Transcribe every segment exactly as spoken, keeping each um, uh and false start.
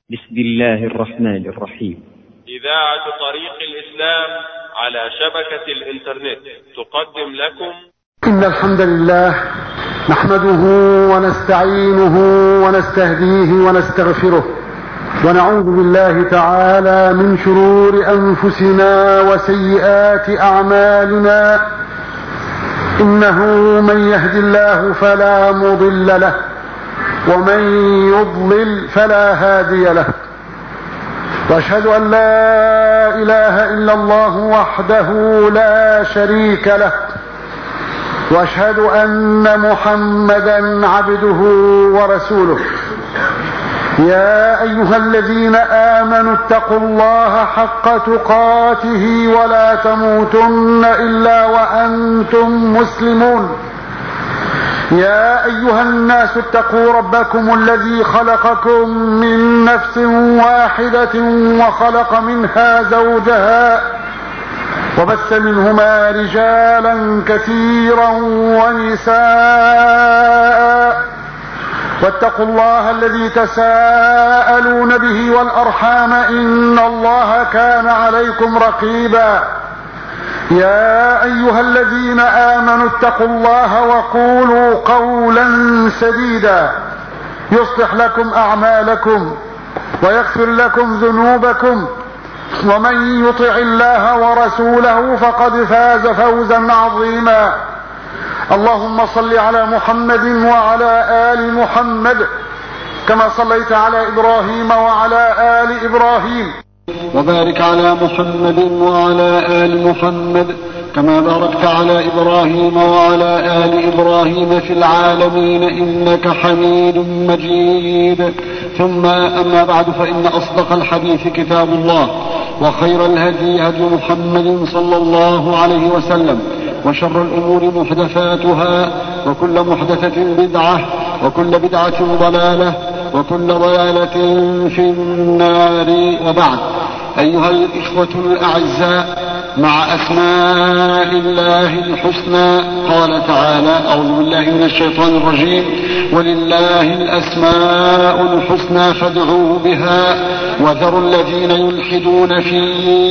بسم الله الرحمن الرحيم. إذاعة طريق الإسلام على شبكة الإنترنت تقدم لكم إن الحمد لله نحمده ونستعينه ونستهديه ونستغفره ونعوذ بالله تعالى من شرور أنفسنا وسيئات أعمالنا. إنه من يهد الله فلا مضل له ومن يضلل فلا هادي له، واشهد ان لا اله الا الله وحده لا شريك له، واشهد ان محمدا عبده ورسوله. يا ايها الذين امنوا اتقوا الله حق تقاته ولا تموتن الا وانتم مسلمون. يا ايها الناس اتقوا ربكم الذي خلقكم من نفس واحدة وخلق منها زوجها وبث منهما رجالا كثيرا ونساء، واتقوا الله الذي تساءلون به والارحام ان الله كان عليكم رقيبا. يا ايها الذين امنوا اتقوا الله وقولوا قولا سديدا يصلح لكم اعمالكم ويغفر لكم ذنوبكم، ومن يطع الله ورسوله فقد فاز فوزا عظيما. اللهم صل على محمد وعلى آل محمد كما صليت على إبراهيم وعلى آل إبراهيم، وبارك على محمد وعلى آل محمد كما باركت على إبراهيم وعلى آل إبراهيم في العالمين إنك حميد مجيد. ثم أما بعد، فإن أصدق الحديث كتاب الله، وخير الهدي هدي محمد صلى الله عليه وسلم، وشر الأمور محدثاتها، وكل محدثة بدعة، وكل بدعة ضلالة، وكل ضلالة في النار. وبعد، أيها الإخوة الأعزاء، مع أسماء الله الحسنى قال تعالى: أعوذ بالله من الشيطان الرجيم: ولله الأسماء الحسنى فادعوه بها وذروا الذين يلحدون في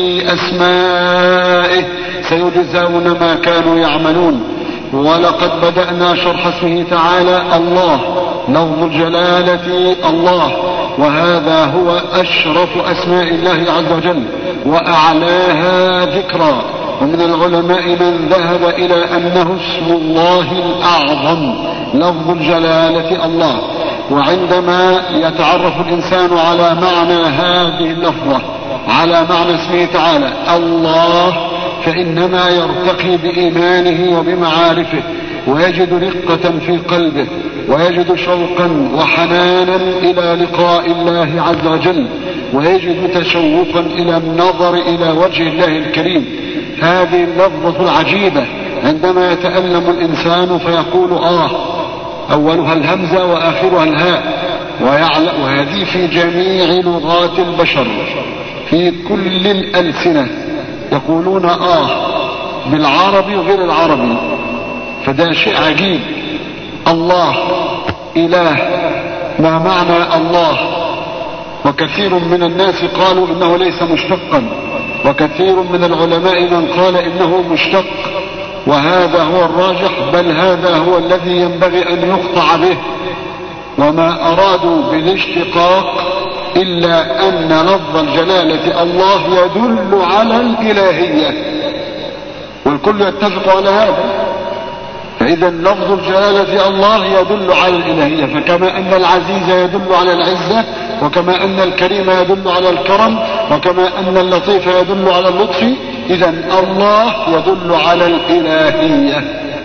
أسمائه سيجزون ما كانوا يعملون. ولقد بدأنا شرح اسمه تعالى الله، لفظ الجلالة الله، وهذا هو أشرف أسماء الله عز وجل وأعلاها ذكرا. ومن العلماء من ذهب إلى أنه اسم الله الأعظم لفظ الجلالة الله. وعندما يتعرف الإنسان على معنى هذه اللفظة، على معنى اسمه تعالى الله، فإنما يرتقي بإيمانه وبمعارفه، ويجد رقة في قلبه، ويجد شوقا وحنانا إلى لقاء الله عز وجل، ويجد تشوقا إلى النظر إلى وجه الله الكريم. هذه اللفظة العجيبة عندما يتألم الإنسان فيقول آه، أولها الهمزة وآخرها الهاء، وهذه في جميع لغات البشر، في كل الألسنة يقولون آه، بالعربي وغير العربي، فده شيء عجيب. الله إله، ما معنى الله؟ وكثير من الناس قالوا إنه ليس مشتقا، وكثير من العلماء من قال إنه مشتق، وهذا هو الراجح، بل هذا هو الذي ينبغي أن يقطع به. وما أرادوا بالاشتقاق إلا أن لفظ الجلالة الله يدل على الإلهية، والكل يتفق على هذا. فإذا لفظ الجلالة الله يدل على الإلهية، فكما أن العزيز يدل على العزة، وكما أن الكريم يدل على الكرم، وكما أن اللطيف يدل على اللطف، إذا الله يدل على الإلهية.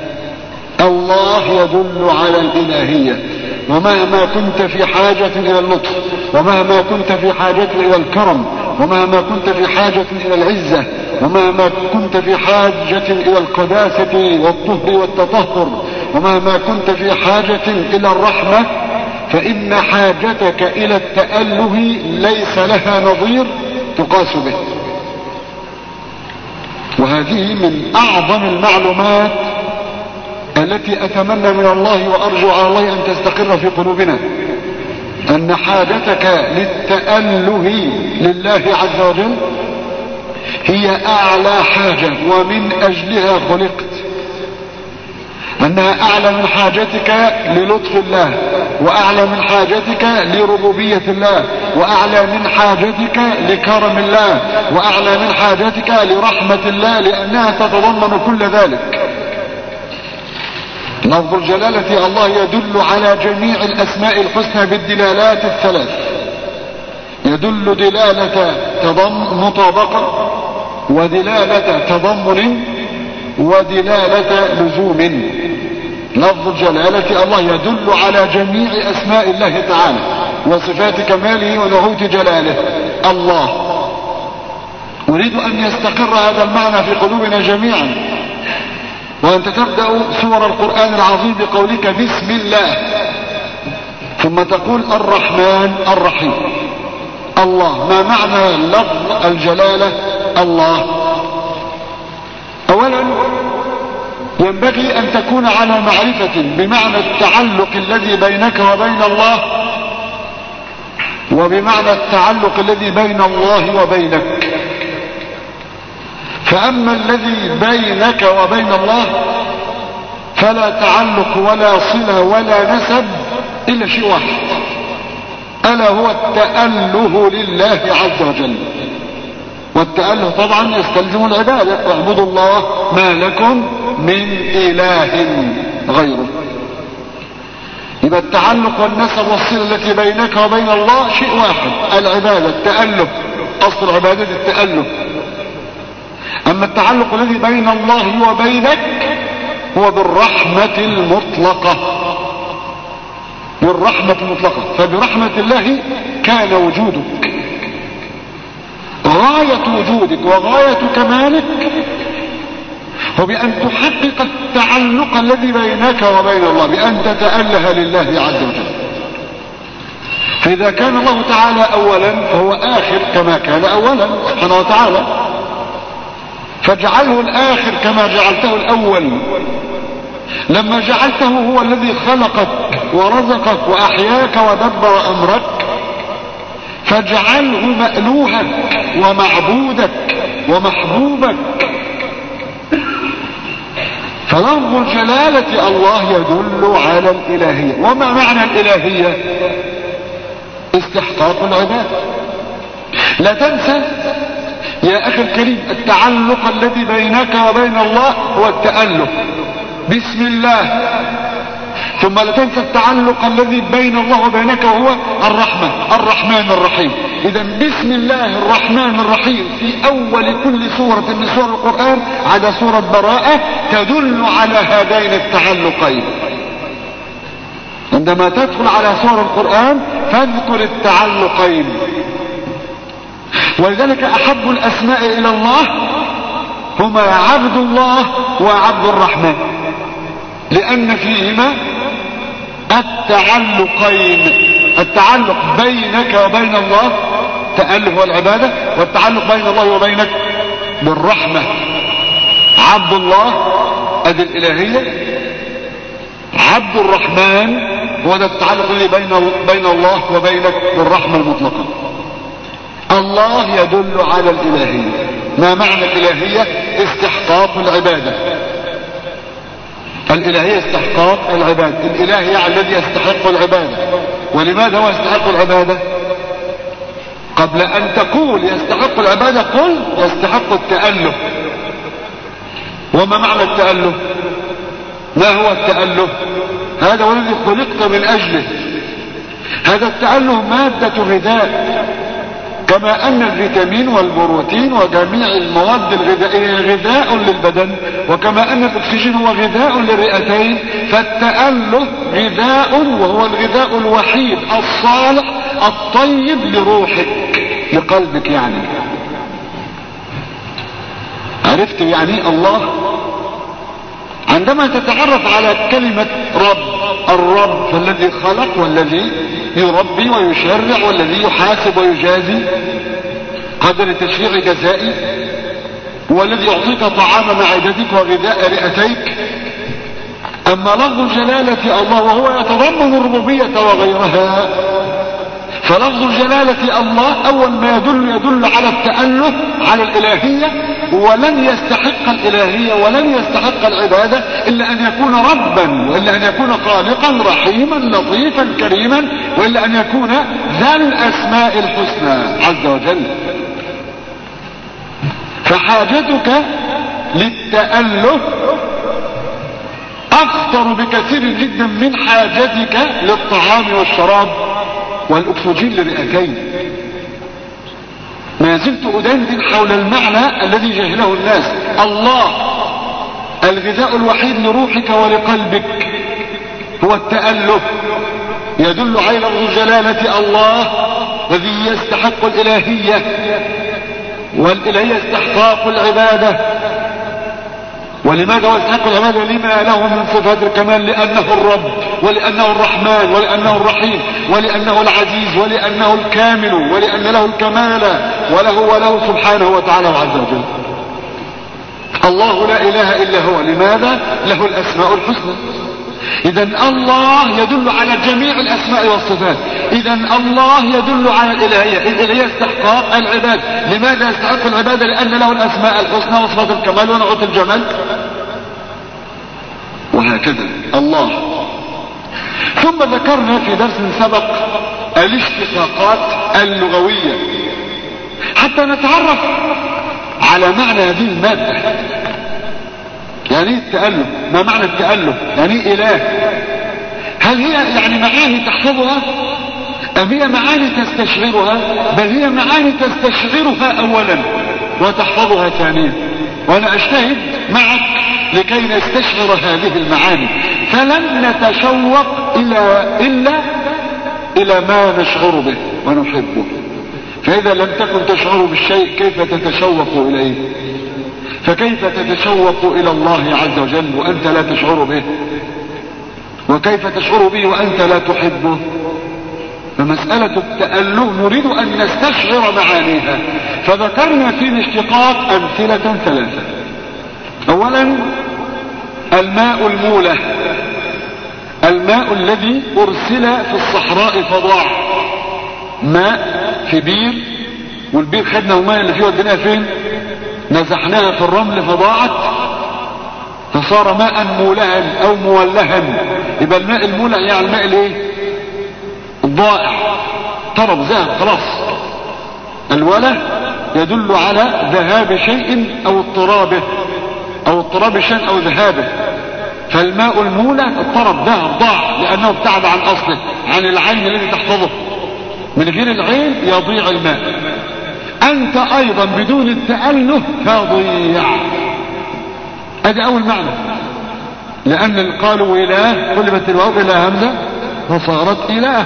الله يدل على الإلهية. ومهما كنت في حاجة إلى اللطف، ومهما كنت في حاجة إلى الكرم، ومهما كنت في حاجة إلى العزة، ومهما كنت في حاجة إلى القداسة والطهر والتطهر، ومهما كنت في حاجة إلى الرحمة، فإن حاجتك إلى التأله ليس لها نظير تقاس به. وهذه من أعظم المعلومات التي أتمنى من الله وأرجو على الله أن تستقر في قلوبنا، أن حاجتك للتأله لله عز وجل هي أعلى حاجة ومن أجلها خلقت، أنها أعلى من حاجتك للطف الله، وأعلى من حاجتك لربوبية الله، وأعلى من حاجتك لكرم الله، وأعلى من حاجتك لرحمة الله، لأنها تتضمن كل ذلك. لفظ الجلالة الله يدل على جميع الأسماء الحسنى بالدلالات الثلاث، يدل دلالة تضم مطابقة، ودلالة تضمن، ودلالة لزوم. لفظ الجلالة الله يدل على جميع أسماء الله تعالى وصفات كماله ونعوت جلاله الله. أريد أن يستقر هذا المعنى في قلوبنا جميعا، وأنت تبدأ سور القرآن العظيم بقولك بسم الله، ثم تقول الرحمن الرحيم الله. ما معنى لفظ الجلالة الله؟ أولا ينبغي أن تكون على معرفة بمعنى التعلق الذي بينك وبين الله، وبمعنى التعلق الذي بين الله وبينك. فأما الذي بينك وبين الله فلا تعلق ولا صلة ولا نسب إلا شيء واحد، ألا هو التأله لله عز وجل. والتأله طبعا يستلزم العبادة، واعبدوا الله ما لكم من إله غيره. يبقى التعلق والنسب والصلة التي بينك وبين الله شيء واحد، العبادة، التأله، أصل العبادة التأله. أما التعلق الذي بين الله وبينك هو بالرحمة المطلقة، بالرحمة المطلقة. فبرحمة الله كان وجودك، غاية وجودك وغاية كمالك هو بأن تحقق التعلق الذي بينك وبين الله، بأن تتأله لله عز وجل. فإذا كان الله تعالى أولا فهو آخر كما كان أولا سبحانه وتعالى، فاجعله الآخر كما جعلته الأول. لما جعلته هو الذي خلقك ورزقك وأحياك ودبر أمرك، فاجعله مألوهك ومعبودك ومحبوبك. فلفظ الجلالة الله يدل على الإلهية. وما معنى الإلهية؟ استحقاق العبادة. لا تنسى يا أخي الكريم التعلق الذي بينك وبين الله هو التأله بسم الله، ثم لا تنسى التعلق الذي بين الله وبينك وهو الرحمة، الرحمن الرحيم. إذا بسم الله الرحمن الرحيم في أول كل سورة من سور القرآن عدا سورة براءة تدل على هذين التعلقين. عندما تدخل على سور القرآن فاذكر التعلقين. ولذلك أحب الأسماء إلى الله هما عبد الله وعبد الرحمن، لأن فيهما التعلقين، التعلق بينك وبين الله تأله والعبادة، والتعلق بين الله وبينك بالرحمة. عبد الله أدي الإلهية، عبد الرحمن هو ده التعلق الذي بين بين الله وبينك بالرحمة المطلقة. الله يدل على الإلهية. ما معنى الإلهية؟ استحقاق العبادة. الإلهية استحقاق العبادة. الإله يعني الذي يستحق العبادة. ولماذا هو يستحق العبادة؟ قبل أن تقول يستحق العبادة قل يستحق التأله. وما معنى التأله؟ ما هو التأله؟ هذا هو الذي خلقت من أجله. هذا التأله مادة غذاء، كما أن الفيتامين والبروتين وجميع المواد الغذائية غذاء للبدن، وكما أن الأكسجين هو غذاء للرئتين، فالتأله غذاء، وهو الغذاء الوحيد الصالح الطيب لروحك لقلبك. يعني عرفت يعني الله؟ عندما تتعرف على كلمة رب، الرب فالذي خلق والذي يربي ويشرع والذي يحاسب ويجازي قدر تشريع جزائي، والذي يعطيك طعام معدتك وغذاء رئتيك. أما لفظ جلالة الله وهو يتضمن الربوبية وغيرها فلفظ الجلالة الله أول ما يدل يدل على التأله على الإلهية، ولن يستحق الإلهية ولن يستحق العبادة إلا أن يكون ربا، وإلا أن يكون خالقا رحيما لطيفا كريما، وإلا أن يكون ذا الأسماء الحسنى عز وجل. فحاجتك للتأله أخطر بكثير جدا من حاجتك للطعام والشراب والأكسجين لرئتين. ما زلت أدندن حول المعنى الذي جهله الناس. الله الغذاء الوحيد لروحك ولقلبك هو التأله، يدل على لفظ جلالة الله الذي يستحق الإلهية، والإلهية استحقاق العبادة. ولماذا هو يستحق العبادة؟ لما له من صفات الكمال، لأنه الرب ولأنه الرحمن ولأنه الرحيم ولأنه العزيز ولأنه الكامل ولأن له الكمال وله وله سبحانه وتعالى عز وجل. الله لا إله إلا هو. لماذا؟ له الأسماء الحسنى. إذا الله يدل على جميع الأسماء والصفات. إذا الله يدل على الإلهية. الإلهية استحقاق العباد. لماذا يستحق العبادة؟ لأن له الأسماء الحسنى وصفات الكمال ونعوت الجمال، وهكذا الله. ثم ذكرنا في درس سبق الاشتقاقات اللغوية حتى نتعرف على معنى هذه المادة. يعني ايه التأله؟ ما معنى التأله؟ يعني ايه إله؟ هل هي يعني معاني تحفظها أم هي معاني تستشعرها؟ بل هي معاني تستشعرها أولا وتحفظها ثانيا. وأنا أجتهد معك لكي نستشعر هذه المعاني، فلن نتشوق إلى إلا إلى ما نشعر به ونحبه. فإذا لم تكن تشعر بالشيء كيف تتشوق إليه؟ فكيف تتشوق إلى الله عز وجل وأنت لا تشعر به؟ وكيف تشعر به وأنت لا تحبه؟ فمسألة التأله نريد أن نستشعر معانيها. فذكرنا في الاشتقاق أمثلة ثلاثة. أولا الماء المولى، الماء الذي أرسل في الصحراء فضاع. ماء في بير، والبير خدنا الماء اللي فيه وديناها فين؟ نزحناها في الرمل فضاعت فصار ماء مولها او مولها. يبقى الماء المولع يعني الماء الايه؟ الضائع، طرب ذهب خلاص. الوله يدل على ذهاب شيء او اضطرابه، او اضطراب شيء او ذهابه. فالماء المولع الطرب ذهب ضاع لانه ابتعد عن اصله، عن العين الذي تحفظه. من غير العين يضيع الماء. انت ايضا بدون التأله تضيع. ادي اول معنى. لان قالوا اله قلبت الواو الى همزه فصارت اله.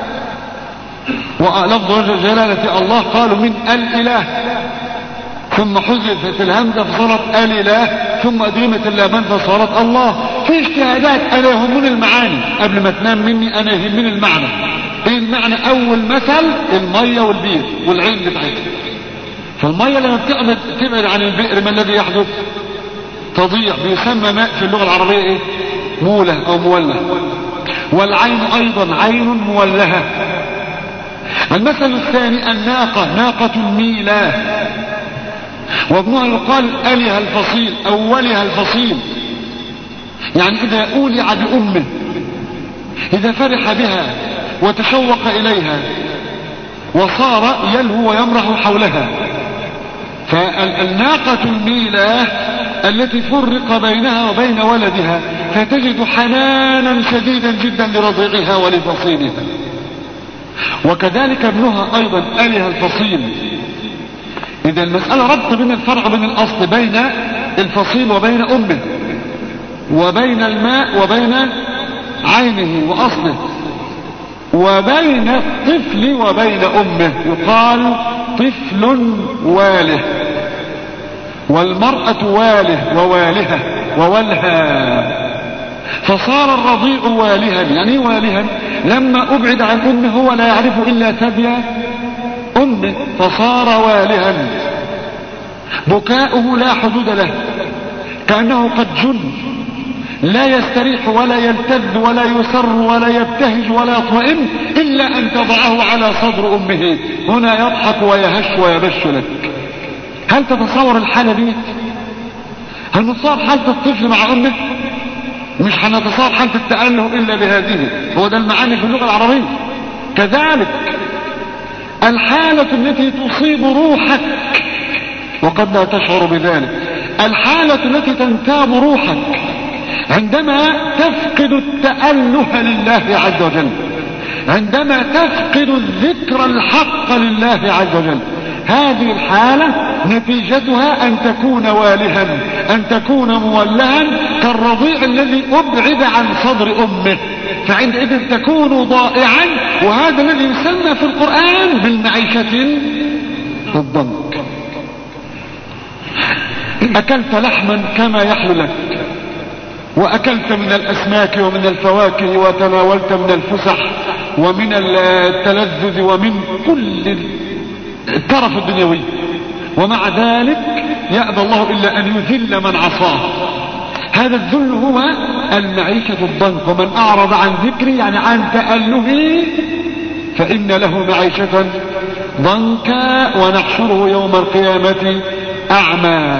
ولفظ جلالة الله قالوا من الاله، ثم حذفت الهمزه فصارت الاله، ثم ادغمت اللام فصارت الله. في اجتهادات. انا يهمني المعاني قبل ما تنام مني، انا يهمني المعنى. ايه المعنى؟ اول مثل الميه والبير والعين بتاعتها. فالميه لما بتبعد تبعد عن البئر ما الذي يحدث؟ تضيع. بيسمى ماء في اللغه العربيه ايه؟ موله او موله. والعين ايضا عين مولهه. المثل الثاني الناقه، ناقه ميلاه، وابنها يقال الها الفصيل او ولها الفصيل. يعني اذا اولع بامه، اذا فرح بها وتشوق اليها وصار يلهو ويمرح حولها. فالناقة الميلاه التي فرق بينها وبين ولدها فتجد حنانا شديدا جدا لرضيعها ولفصيلها. وكذلك ابنها ايضا اله الفصيل. اذا المسألة ربط بين الفرع وبين الاصل، بين الفصيل وبين امه، وبين الماء وبين عينه واصله، وبين الطفل وبين امه. يقال طفل واله، والمرأة واله ووالها وولها. فصار الرضيع والها. يعني والها لما ابعد عن امه هو لا يعرف الا ثدي امه، فصار والها. بكاؤه لا حدود له، كأنه قد جن. لا يستريح ولا يلتذ ولا يسر ولا يبتهج ولا يطمئن إلا أن تضعه على صدر أمه. هنا يضحك ويهش ويبش لك. هل تتصور الحالة دي؟ هل نتصور حالة الطفل مع أمه؟ مش هنتصور حالة التأله إلا بهذه. هو ده المعاني في اللغة العربية. كذلك الحالة التي تصيب روحك وقد لا تشعر بذلك، الحالة التي تنتاب روحك عندما تفقد التأله لله عز وجل، عندما تفقد الذكر الحق لله عز وجل. هذه الحالة نتيجتها أن تكون والها، أن تكون مولها كالرضيع الذي أبعد عن صدر أمه، فعندئذ تكون ضائعا. وهذا الذي يسمى في القرآن بالمعيشة الضنك. أكلت لحما كما يحلو لك، وأكلت من الأسماك ومن الفواكه، وتناولت من الفسح ومن التلذذ ومن كل الترف الدنيوي، ومع ذلك يأبى الله إلا أن يذل من عصاه. هذا الذل هو المعيشة الضنك. ومن أعرض عن ذكري يعني عن تألهي فإن له معيشة ضنكا ونحشره يوم القيامة أعمى،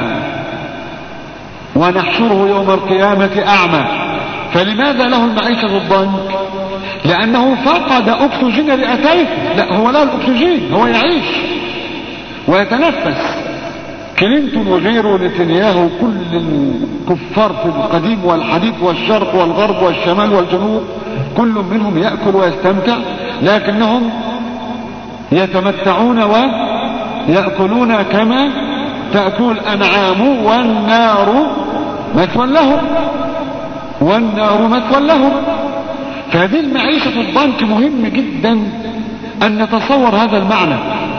ونحشره يوم القيامة أعمى. فلماذا له المعيشة الضنك؟ لأنه فقد أكسجين رئتيه. لا، هو لا الأكسجين، هو يعيش ويتنفس. كلينتون وغيره نتنياهو كل الكفار في القديم والحديث والشرق والغرب والشمال والجنوب كل منهم يأكل ويستمتع، لكنهم يتمتعون ويأكلون كما تأكل الأنعام، والنار مثوى لهم، والنار مثوى لهم. فهذه المعيشة الضنك مهم جدا أن نتصور هذا المعنى.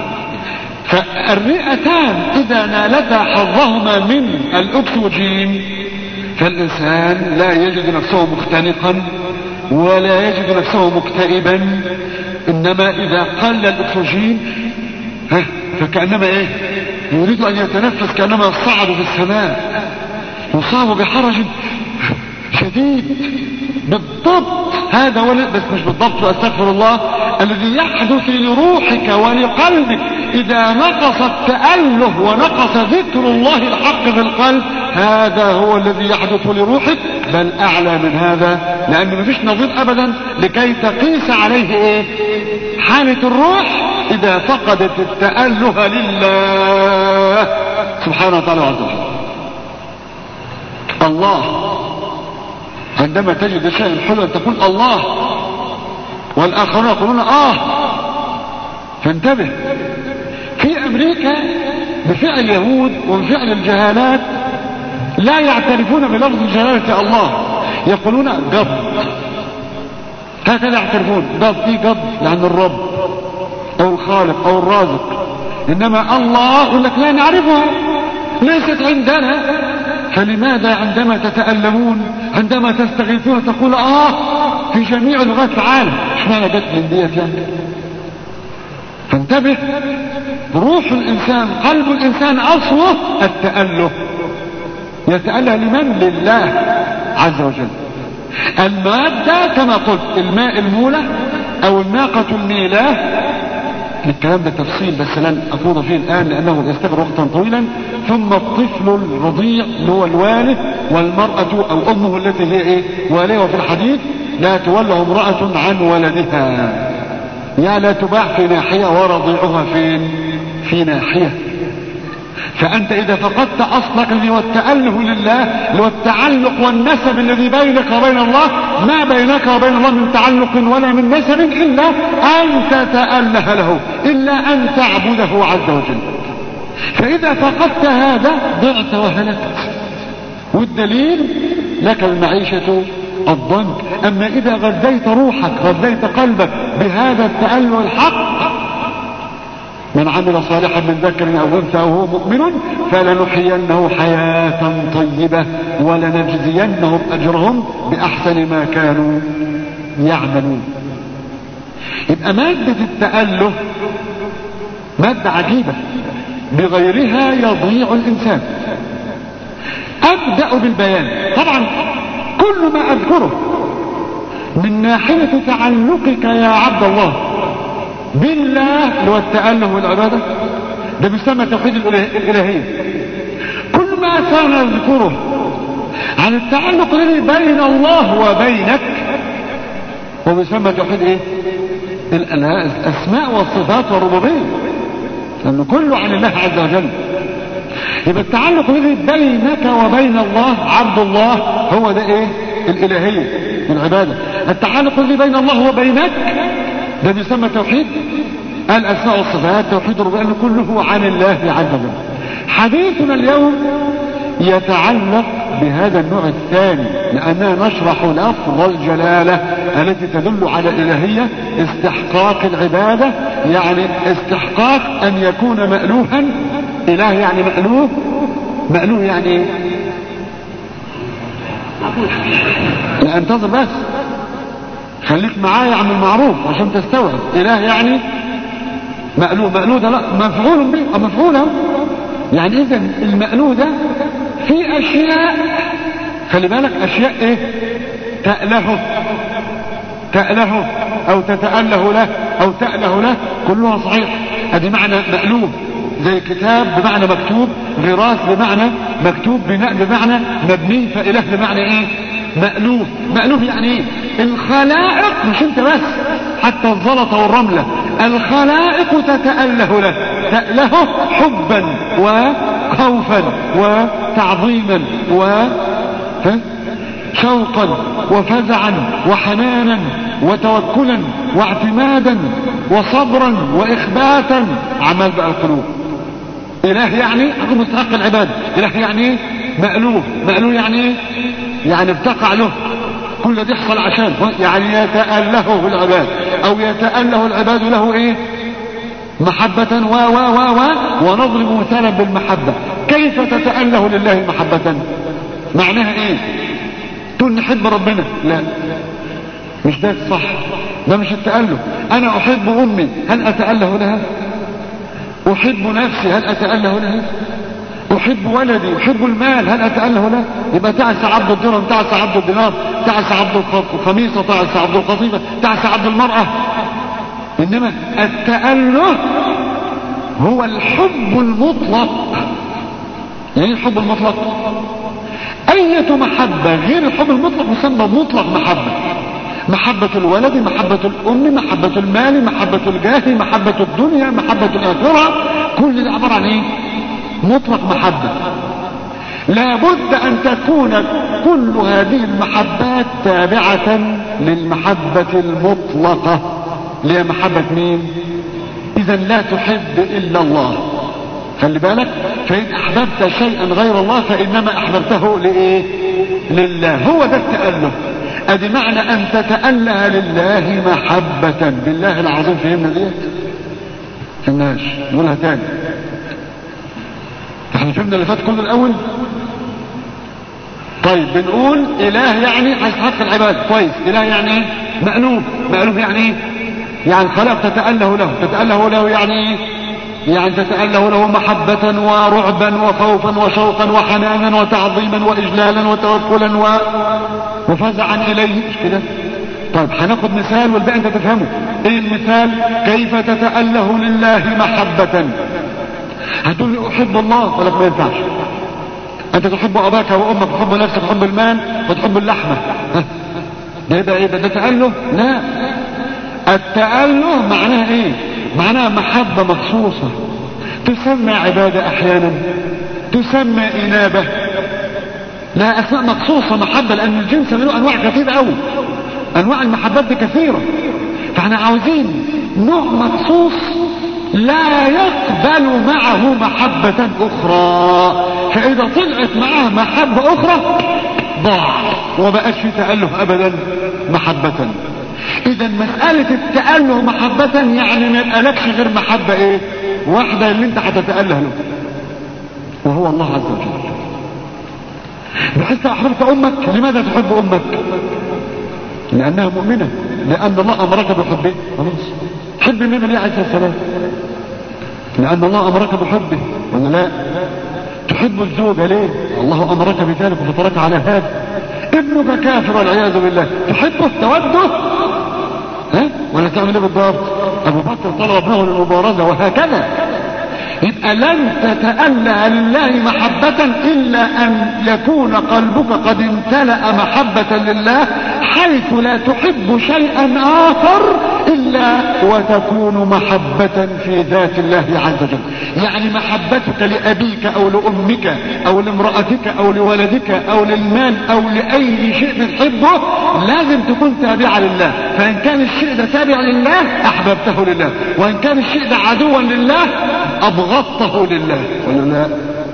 فالرئتان إذا نالتا حظهما من الأكسجين فالإنسان لا يجد نفسه مختنقا ولا يجد نفسه مكتئبا، إنما إذا قل الأكسجين فكأنما إيه يريد أن يتنفس، كأنما يصعد في السماء، يصاب بحرج شديد. بالضبط هذا هو، بس مش بالضبط، أستغفر الله، الذي يحدث لروحك ولقلبك إذا نقص التأله ونقص ذكر الله الحق في القلب. هذا هو الذي يحدث لروحك، بل أعلى من هذا، لأنه مفيش نظير أبدا لكي تقيس عليه إيه حالة الروح إذا فقدت التأله لله سبحانه وتعالى عز وجل. الله عندما تجد شيء حلو تقول الله، والآخرون يقولون آه. فانتبه. في أمريكا بفعل اليهود وبفعل الجهالات لا يعترفون بلفظ جلالة الله، يقولون قد، هكذا يعترفون قد. ايه قد؟ يعني الرب او الخالق او الرازق. انما الله يقول لك لا نعرفها، ليست عندنا. فلماذا عندما تتألمون، عندما تستغيثون تقول اه في جميع لغات العالم؟ اشمعنى جت من ديت يعني؟ فانتبه. روح الانسان، قلب الانسان اصله التأله. يتأله لمن؟ لله عز وجل. المادة كما قلت الماء المولى او الناقة الميلاه، الكلام ده تفصيل بس لن أخوض فيه الآن لأنه يستغرق وقتا طويلا. ثم الطفل الرضيع اللي هو الوالد، والمرأة أو أمه التي هي إيه واليه. وفي الحديث لا تولى امرأة عن ولدها، يا لا تباع في ناحية ورضيعها فين؟ في ناحية. فأنت إذا فقدت أصلك اللي هو التأله لله، اللي هو التعلق والنسب الذي بينك وبين الله، ما بينك وبين الله من تعلق ولا من نسب إلا أن تتأله له، إلا أن تعبده عز وجل. فإذا فقدت هذا ضعت وهلكت. والدليل لك المعيشة الضنك. أما إذا غذيت روحك، غذيت قلبك بهذا التأله الحق، من عمل صالحا من ذكر أو أنثى وهو مؤمن فلنحيينه حياة طيبة ولنجزينهم أجرهم بأحسن ما كانوا يعملون. يبقى مادة التأله مادة عجيبة، بغيرها يضيع الإنسان. أبدأ بالبيان. طبعا كل ما اذكره من ناحية تعلقك يا عبد الله بالله اللي هو التأله والعبادة، ده بيسمى توحيد الالهية. كل ما كان يذكره عن التعلق الذي بين الله وبينك هو بيسمى توحيد ايه؟ الاسماء والصفات والربوبية، لانه كله عن الله عز وجل. يبقى التعلق الذي بينك وبين الله عبد الله هو ده ايه؟ الالهية العبادة. التعلق الذي بين الله وبينك ده بيسمى توحيد الاسماء والصفات، توحيد الربوبية، لانه كله عن الله عز وجل. حديثنا اليوم يتعلق بهذا النوع الثاني، لأننا نشرح لفظ الجلالة التي تدل على الإلهية، استحقاق العبادة، يعني استحقاق أن يكون مألوها. إله يعني مألوه، مألوه يعني ايه؟ لا انتظر بس، خليك معايا يا عم المعروف عشان تستوعب. إله يعني مألوه، مألوه ده لا مفعول به، مفعوله. يعني إذا المألوه ده في أشياء، خلي بالك، أشياء إيه؟ تأله، تأله أو تتأله له أو تأله له، كلها صحيح. هذه معنى مألوه، زي كتاب بمعنى مكتوب، غراس بمعنى مكتوب، بناء بمعنى مبني، فإله بمعنى إيه؟ مألوه. مألوه يعني إيه؟ الخلائق، مش أنت بس، حتى الزلطة والرملة، الخلائق تتأله له، تأله حبا وخوفا وتعظيما وشوقا وفزعا وحنانا وتوكلا واعتمادا وصبرا وإخباتا، عمل بقى القلوب. إله يعني أقول مستحق العباد. إله يعني مألوه، مألوه يعني يعني افتقع له، كل ده يحصل عشان يعني يتأله العباد، أو يتأله العباد له إيه؟ محبة و و و و ونضرب مثالا بالمحبة. كيف تتأله لله محبة؟ معناها إيه؟ تقول نحب ربنا، لا مش ده الصح، ده مش التأله. أنا أحب أمي، هل أتأله لها؟ أحب نفسي، هل أتأله لها؟ أحب ولدي، أحب المال، هل أتأله له؟ يبقى تعس عبد الدرهم، تعس عبد الدينار، تعس عبد الخميصة، تعس عبد القطيفة، تعس عبد المرأة. إنما التأله هو الحب المطلق. يعني الحب المطلق أية محبة غير الحب المطلق يسمى مطلق محبة. محبة الولد، محبة الأم، محبة المال، محبة الجاه، محبة الدنيا، محبة الآخرة، كل ده عبارة عن إيه؟ مطلق محبة. لابد أن تكون كل هذه المحبات تابعة للمحبة المطلقة، اللي هي محبة مين؟ إذا لا تحب إلا الله. خلي بالك، فإن أحببت شيئا غير الله فإنما أحببته لإيه؟ لله. هو ده التأله. أدي معنى أن تتأله لله محبة. بالله العظيم فهمنا دي؟ فهمناش، نقولها تاني. احنا فهمنا اللي فات كله الأول. طيب بنقول إله يعني يستحق العبادة، كويس. إله يعني مألوف، مألوف يعني يعني خلق تتأله له، تتأله له يعني يعني تتأله له محبة ورعبا وخوفا وشوقا وحنانا وتعظيما وإجلالا وتوكلا و... وفزعا إليه، مش كده؟ طيب هناخد مثال والباقي انت تفهمه. ايه المثال؟ كيف تتأله لله محبة؟ هتقول لي أحب الله، ولك ما ينفعش. أنت تحب أباك وأمك، تحب نفسك، تحب المال وتحب اللحمة، ده يبقى إيه؟ ده تأله؟ لا. التأله معناها إيه؟ معناها محبة مخصوصة، تسمى عبادة أحيانا، تسمى إنابة، لها أسماء مخصوصة. محبة لأن الجنس له أنواع كثيرة أوي، أنواع المحبات دي كثيرة، فاحنا عاوزين نوع مخصوص لا يقبل معه محبة أخرى، فإذا طلعت معه محبة أخرى ضاع وبقاش في تأله أبدا محبة. إذا مسألة التأله محبة يعني ما يبقالكش غير محبة إيه؟ واحدة اللي أنت هتتأله له، وهو الله عز وجل. بحيث أحببت أمك، لماذا تحب أمك؟ لأنها مؤمنة، لأن الله أمرك بحبه، خلاص. حب النبي عليه الصلاة والسلام لأن الله أمرك بحبه، ولا لا؟ تحب الزوجة ليه؟ الله أمرك بذلك وفطرك على هذا. ابنك كافر والعياذ بالله، تحبه توده؟ ها؟ ولا تعمل ايه بالضبط؟ ابو بكر طلب ابنه للمبارزة وهكذا. يبقى لن تتأله لله محبة إلا أن يكون قلبك قد امتلأ محبة لله، حيث لا تحب شيئا آخر إلا وتكون محبة في ذات الله عز وجل. يعني محبتك لأبيك أو لأمك أو لامرأتك أو لولدك أو للمال أو لأي شيء بتحبه لازم تكون تابعة لله. فإن كان الشيء ده تابع لله أحببته لله، وإن كان الشيء ده عدوا لله أبغضته لله، ولا لا؟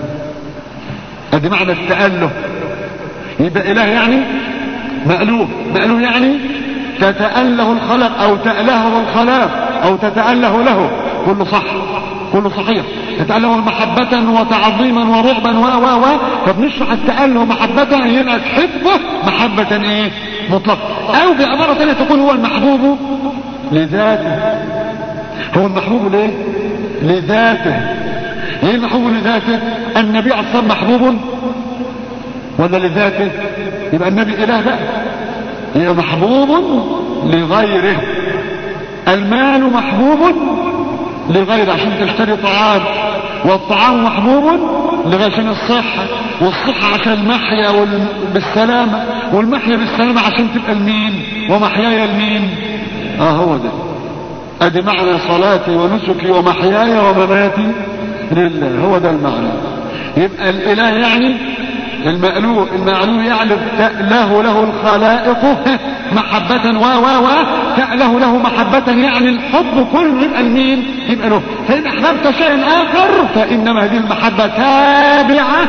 ادي معنى التأله. يبقى إله يعني مألوه، مألوه يعني تتأله الخلق أو تألهه الخلاق أو تتأله له، كله صح، كله صحيح. تتأله محبة وتعظيما ورعبا و و و فبنشرح التأله محبة يبقى تحبه محبة ايه مطلقة، او بعبارة ثانية تكون هو المحبوب لذاته. هو المحبوب ليه؟ لذاته. ايه المحبوب لذاته؟ النبي عليه الصلاة محبوب ولا لذاته؟ يبقى النبي اله بقى، هي محبوب لغيره. المال محبوب لغيره عشان تشتري طعام، والطعام محبوب لغير عشان الصحة، والصحة عشان المحيا بالسلامة، والمحيا بالسلامة عشان تبقى المين ومحياي المين. اه هو ده، ادي معنى صلاتي ونسكي ومحياي ومماتي لله، هو ده المعنى. يبقى الاله يعني المألوه، المألوه يعني تأله له الخلائق محبة و و و تأله له محبة يعني الحب كله يبقى المين يبقى له. فإن أحببت شيئا آخر فإنما هذه المحبة تابعة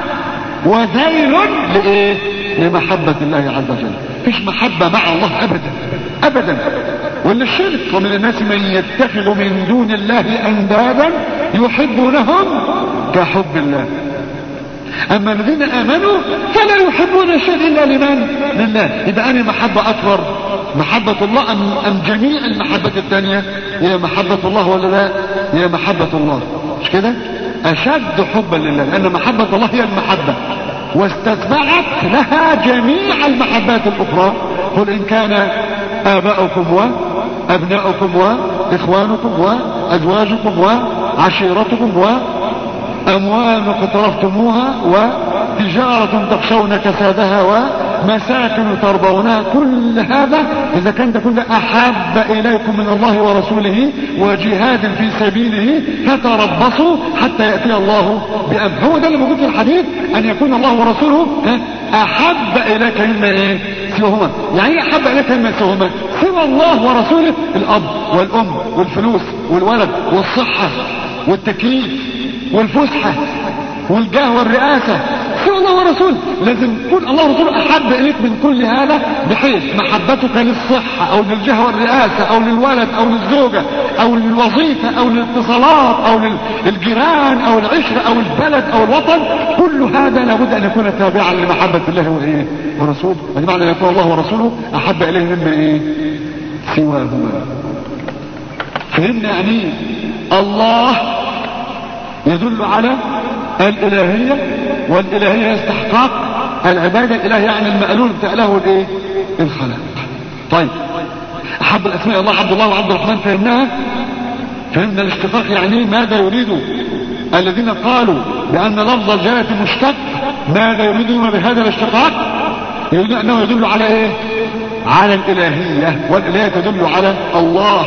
وذيل لإيه؟ لمحبة الله عز وجل. فيش محبة مع الله أبدا أبدا، ولا الشرك. ومن الناس من يتخذ من دون الله أندادا يحبونهم كحب الله. أما الذين آمنوا فلا يحبون شيء إلا لمن؟ لله. يبقى أنا محبة أكبر محبة الله أم, أم جميع المحبة الثانية؟ هي محبة الله ولا لا؟ هي محبة الله، مش كده؟ أشد حبا لله، لأن محبة الله هي المحبة واستتبعت لها جميع المحبات الأخرى. قل إن كان آباؤكم وأبناؤكم وإخوانكم وأزواجكم وعشيرتكم و أموال اقترفتموها وتجارة تخشون كسادها ومساكن ترضونها، كل هذا إذا كان ده كله أحب إليكم من الله ورسوله وجهاد في سبيله فتربصوا حتى يأتي الله بأمره. هو ده اللي موجود في الحديث، أن يكون الله ورسوله أحب إليك مما إيه سواهما. يعني أحب إليك مما سواهما سوى الله ورسوله؟ الأب والأم والفلوس والولد والصحة والتكليف والفسحة والجاه والرئاسة، سوى الله ورسوله. لازم يكون الله ورسوله أحب إليك من كل هذا، بحيث محبتك للصحة أو للجاه والرئاسة أو للولد أو للزوجة أو للوظيفة أو للاتصالات أو للجيران أو العشرة أو البلد أو الوطن، كل هذا لابد أن يكون تابعا لمحبة الله وإيه ورسوله. يعني معنى أن يكون الله ورسوله أحب إليه مما إيه سواهما. فهمنا يعني الله يدل على الإلهية، والإلهية يستحقاق العبادة. الإله يعني المألول بتأله الايه الخلق. طيب أحب الأسماء الله عبد الله وعبد الرحمن، فهمناها. فهمنا الاشتقاق يعني ماذا يريد الذين قالوا بأن لفظ الجلالة مشتق، ماذا يريدون بهذا الاشتقاق؟ يريدون أنه يدل على ايه على الإلهية، والإلهية تدل على الله.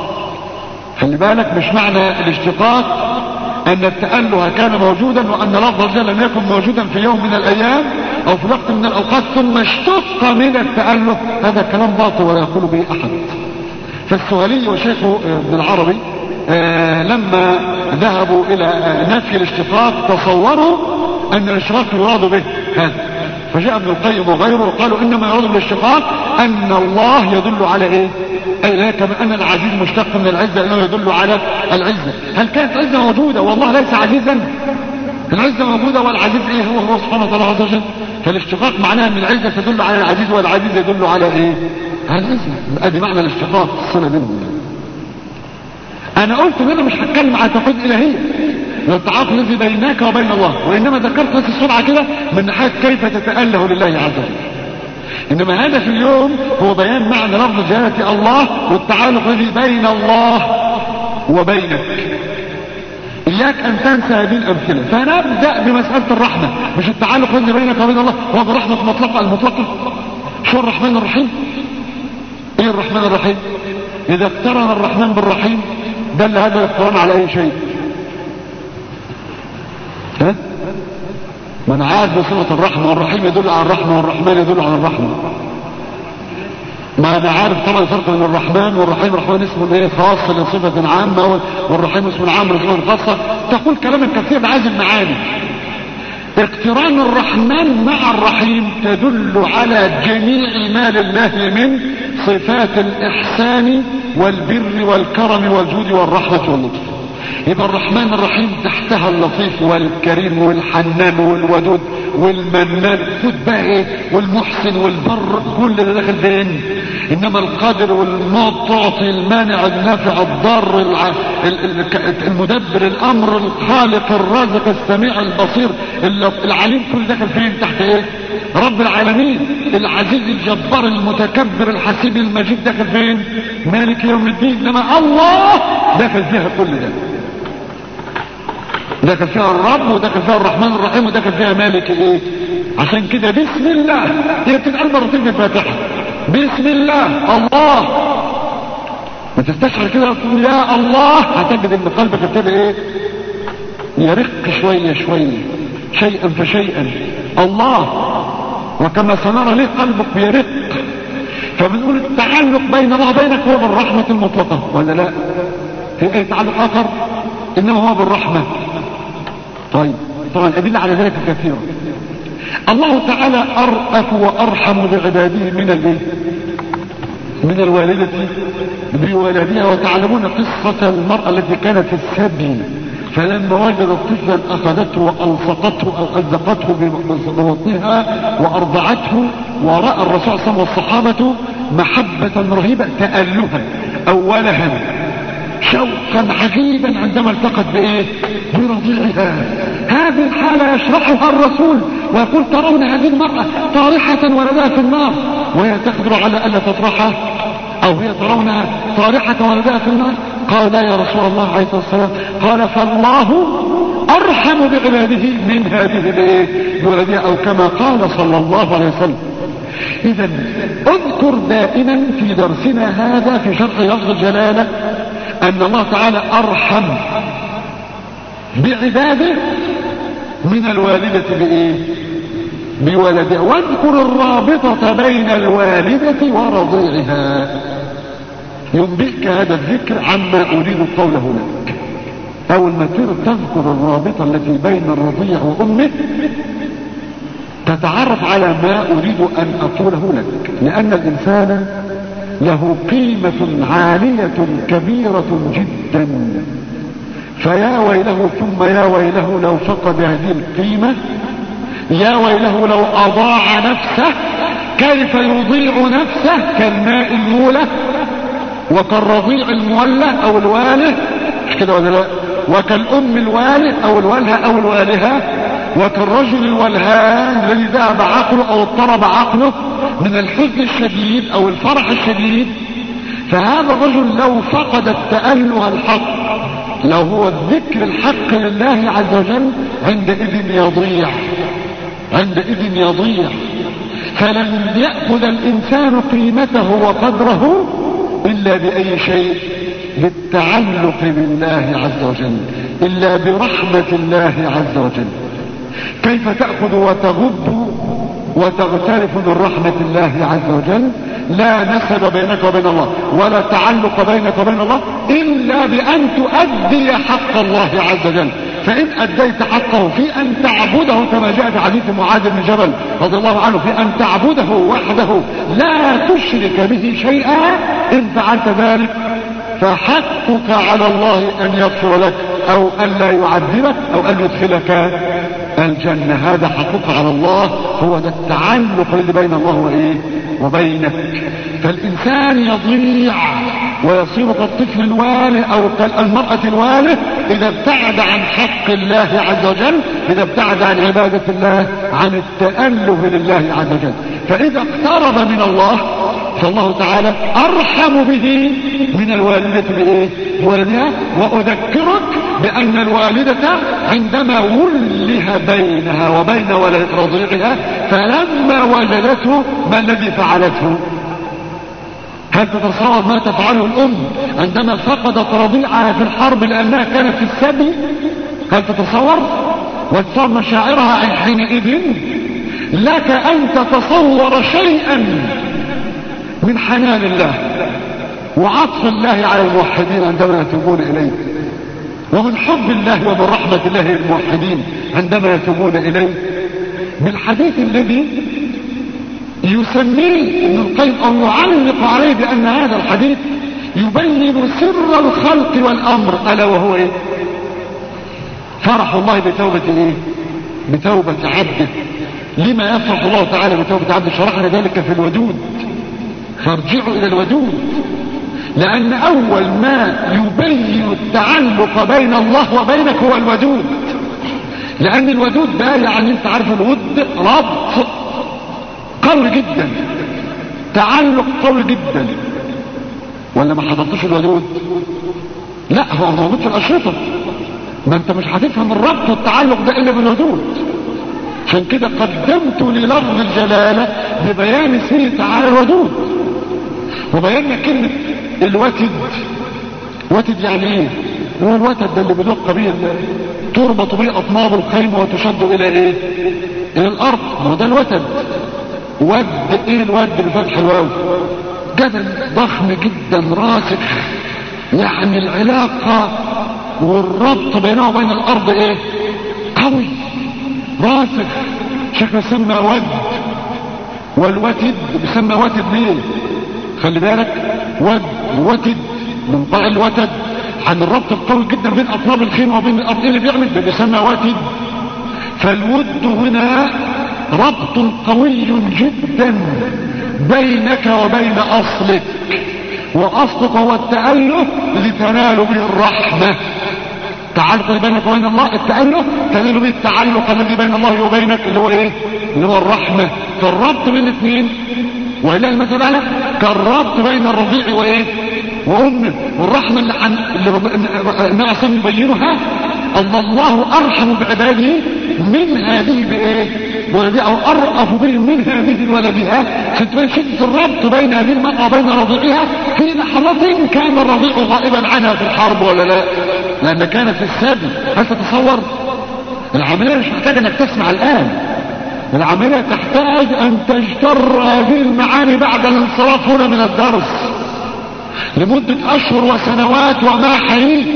خلي بالك، مش معنى الاشتقاق أن التأله كان موجودا وأن لفظ الجلالة لم يكن موجودا في يوم من الأيام أو في وقت من الأوقات ثم اشتق من التأله. هذا كلام باطل ولا يقول به أحد. فالسهلي وشيخه ابن العربي آه لما ذهبوا إلى آه نفي الاشتقاق تصوروا أن الاشتقاق يراد به هذا، فجاء ابن القيم وغيره وقالوا إنما يراد بالاشتقاق أن الله يدل على إيه؟ أي كما أن العزيز مشتق من العزة أنه يدل على العزة. هل كانت عزة موجودة والله ليس عزيزا؟ العزة موجودة والعزيز إيه هو الله سبحانه وتعالى عز وجل. فالاشتقاق معناه أن العزة تدل على العزيز والعزيز يدل على إيه؟ على العزة. هذه معنى الاشتقاق الصلة بينهم. أنا قلت إن أنا مش هتكلم عن توحيد الإلهية والتعاقد الذي بينك وبين الله، وإنما ذكرت بس السرعة كده من ناحية كيف تتأله لله عز وجل. انما هدف اليوم هو بيان معنى لفظ جلالة الله والتعلق الذي بين الله وبينك. اياك ان تنسى هذه الامثله. فنبدا بمساله الرحمه، مش التعلق الذي بينك وبين الله هو بالرحمه المطلقه المطلقه. شو الرحمن الرحيم؟ ايه الرحمن الرحيم؟ اذا اقترن الرحمن بالرحيم دل هذا الاقتران على اي شيء؟ ها؟ من عاد بصفه الرحمه، والرحيم يدل على الرحمه والرحمن يدل على الرحمه. ما انا عارف طبعا الفرق بين الرحمن والرحيم. الرحمن اسم ايه خاص لصفه عامه، والرحيم اسم عام لصفه خاصه. تقول كلاما كثير عايز المعاني. اقتران الرحمن مع الرحيم تدل على جميع ما لله من صفات الاحسان والبر والكرم والجود والرحمه واللطف. يبقى الرحمن الرحيم تحتها اللطيف والكريم والحنان والودود والمنان، خد بقى ايه، والمحسن والبر، كل اللي داخل فين. انما القادر والمعطي المانع النافع الضار الع... المدبر الامر الخالق الرازق السميع البصير العليم، كل داخل فين؟ تحت ايه؟ رب العالمين العزيز الجبار المتكبر الحسيب المجيد، داخل فين؟ مالك يوم الدين. انما الله داخل فيها كل ده، داخل فيها الرب وداخل فيها الرحمن الرحيم وداخل فيها مالك ايه. عشان كده بسم الله هي بتتقال مرتين في الفاتحه. بسم الله الله، ما تستشعر كده تقول يا الله، هتجد ان قلبك ابتدى ايه؟ يرق شويه شويه، شيئا فشيئا. الله، وكما سنرى ليه قلبك بيرق. فبنقول التعلق بين الله وبينك هو بالرحمه المطلقه، ولا لا؟ في اي تعلق اخر؟ انما هو بالرحمه. طيب طبعا الادله على ذلك كثيره. الله تعالى ارأف وارحم بعباده من الايه؟ من الوالدة بولدها. وتعلمون قصة المرأة التي كانت في السبي، فلما وجدت طفلا اخذته والصقته او الزقته ببطنها وارضعته، ورأى الرسول صلى الله عليه وسلم والصحابة محبة رهيبة تألها او ولها شوقا عجيبا عندما التقت بايه؟ برضيعها. هذه الحالة يشرحها الرسول ويقول ترون هذه المرأة طارحة ولدها في النار وهي تقدر على الا تطرحها، او هي ترونها طارحة ولدها في النار؟ قال لا يا رسول الله عليه الصلاة والسلام. قال فالله ارحم بعباده من هذه بايه؟ بولدها، او كما قال صلى الله عليه وسلم. اذا اذكر دائما في درسنا هذا في شرح لفظ الجلالة ان الله تعالى ارحم بعباده من الوالدة بايه؟ بولدها. واذكر الرابطة بين الوالدة ورضيعها. ينبئك هذا الذكر عما اريد قوله لك. اول ما تذكر الرابطة التي بين الرضيع وامه تتعرف على ما اريد ان اقوله لك، لان الانسان له قيمة عالية كبيرة جدا. فيا ويله ثم يا ويله لو فقد هذه القيمة، يا ويله لو اضاع نفسه. كيف يضيع نفسه؟ كالماء المولى وكالرضيع المولى او الواله، مش كده ولا لا؟ وكالام الواله او الوالهة او الوالهة، وكالرجل الولهان الذي ذهب عقله او اضطرب عقله من الحزن الشديد او الفرح الشديد. فهذا الرجل لو فقد التأله الحق، لو هو الذكر الحق لله عز وجل، عندئذ يضيع، عندئذ يضيع. فلن يأخذ الانسان قيمته وقدره الا باي شيء؟ بالتعلق بالله عز وجل، الا برحمة الله عز وجل. كيف تأخذ وتغض وتغترف من رحمة الله عز وجل؟ لا نسب بينك وبين الله ولا تعلق بينك وبين الله الا بان تؤدي حق الله عز وجل. فان اديت حقه في ان تعبده كما جاء في حديث معاذ بن جبل رضي الله عنه، في ان تعبده وحده لا تشرك به شيئا، ان فعلت ذلك فحقك على الله ان يغفر لك او ان لا يعذبك او ان يدخلك الجنة. هذا حقك على الله، هو ده التعلق اللي بين الله وايه؟ وبينك. فالانسان يضيع ويصير كالطفل الواله او كالمرأة الواله اذا ابتعد عن حق الله عز وجل، اذا ابتعد عن عبادة الله، عن التأله لله عز وجل. فإذا اقترب من الله فالله تعالى أرحم به من الوالدة بإيه؟ بولدها. وأذكرك بأن الوالدة عندما وله بينها وبين ولد رضيعها فلما وجدته ما الذي فعلته؟ هل تتصور ما تفعله الأم عندما فقدت رضيعها في الحرب لأنها كانت في السبي؟ هل تتصور؟ وتصور مشاعرها حينئذ؟ لك أن تتصور شيئا من حنان الله وعطف الله على الموحدين عندما يتوبون إليه، ومن حب الله ومن رحمة الله للموحدين عندما يتوبون إليه، بالحديث الذي يسميه ابن القيم أو يعلق عليه بأن هذا الحديث يبين سر الخلق والأمر، ألا وهو إيه؟ فرح الله بتوبة إيه؟ بتوبة عبده. لما يفرح الله تعالى بتوبة عبده؟ شرحنا ذلك في الودود، فارجعوا إلى الودود، لأن أول ما يبين التعلق بين الله وبينك هو الودود. لأن الودود ده يعني انت عارف الود ربط قوي جدا، تعلق قوي جدا، ولا ما حضرتوش الودود؟ لا، هو موجود في الأشرطة، ما انت مش هتفهم الربط والتعلق ده إلا بالودود. عشان كده قدمت للفظ الجلالة ببيان سير تعالى الودود، وبينا كلمة الوتد. وتد يعني ايه؟ هو الوتد ده اللي بدق بيه تربط بيه اطناب الخيمة وتشد الى ايه؟ الى الارض، هو ده الوتد. ود ايه الود بفتح الواو؟ جبل ضخم جدا راسخ، يعني العلاقة والربط بينه وبين الارض ايه؟ قوي راسخ، شكل يسمى ود. والوتد بيسمى وتد ليه؟ خلي بالك، ود وتد من طلع الوتد عن الربط القوي جدا بين اطناب الخيمة وبين الارض. ايه اللي بيعمل؟ بيسمى وتد. فالود هنا ربط قوي جدا بينك وبين اصلك، واصلك هو التأله لتنال به الرحمة. التعلق اللي بينك وبين الله، التأله تنال به التعلق الذي بين الله وبينك اللي هو ايه؟ اللي هو الرحمة. فالربط بين الاثنين، وإلا المثل على كالربط بين الرضيع وايه؟ وامه. والرحمة اللي عن النبي صلى يبينها ان الله ارحم بعباده من هذه بايه؟ ولدها، او ارأف بهم من هذه ولدها. فتبين شدة الربط بين هذه المرأة وبين رضيعها في لحظة كان الرضيع غائبا عنها في الحرب، ولا لا؟ لان كان في السبي. هل تتصور؟ العملية مش محتاجة انك تسمع الان، العملية تحتاج ان تجتر هذه المعاني بعد الانصراف هنا من الدرس لمدة اشهر وسنوات وما حييت،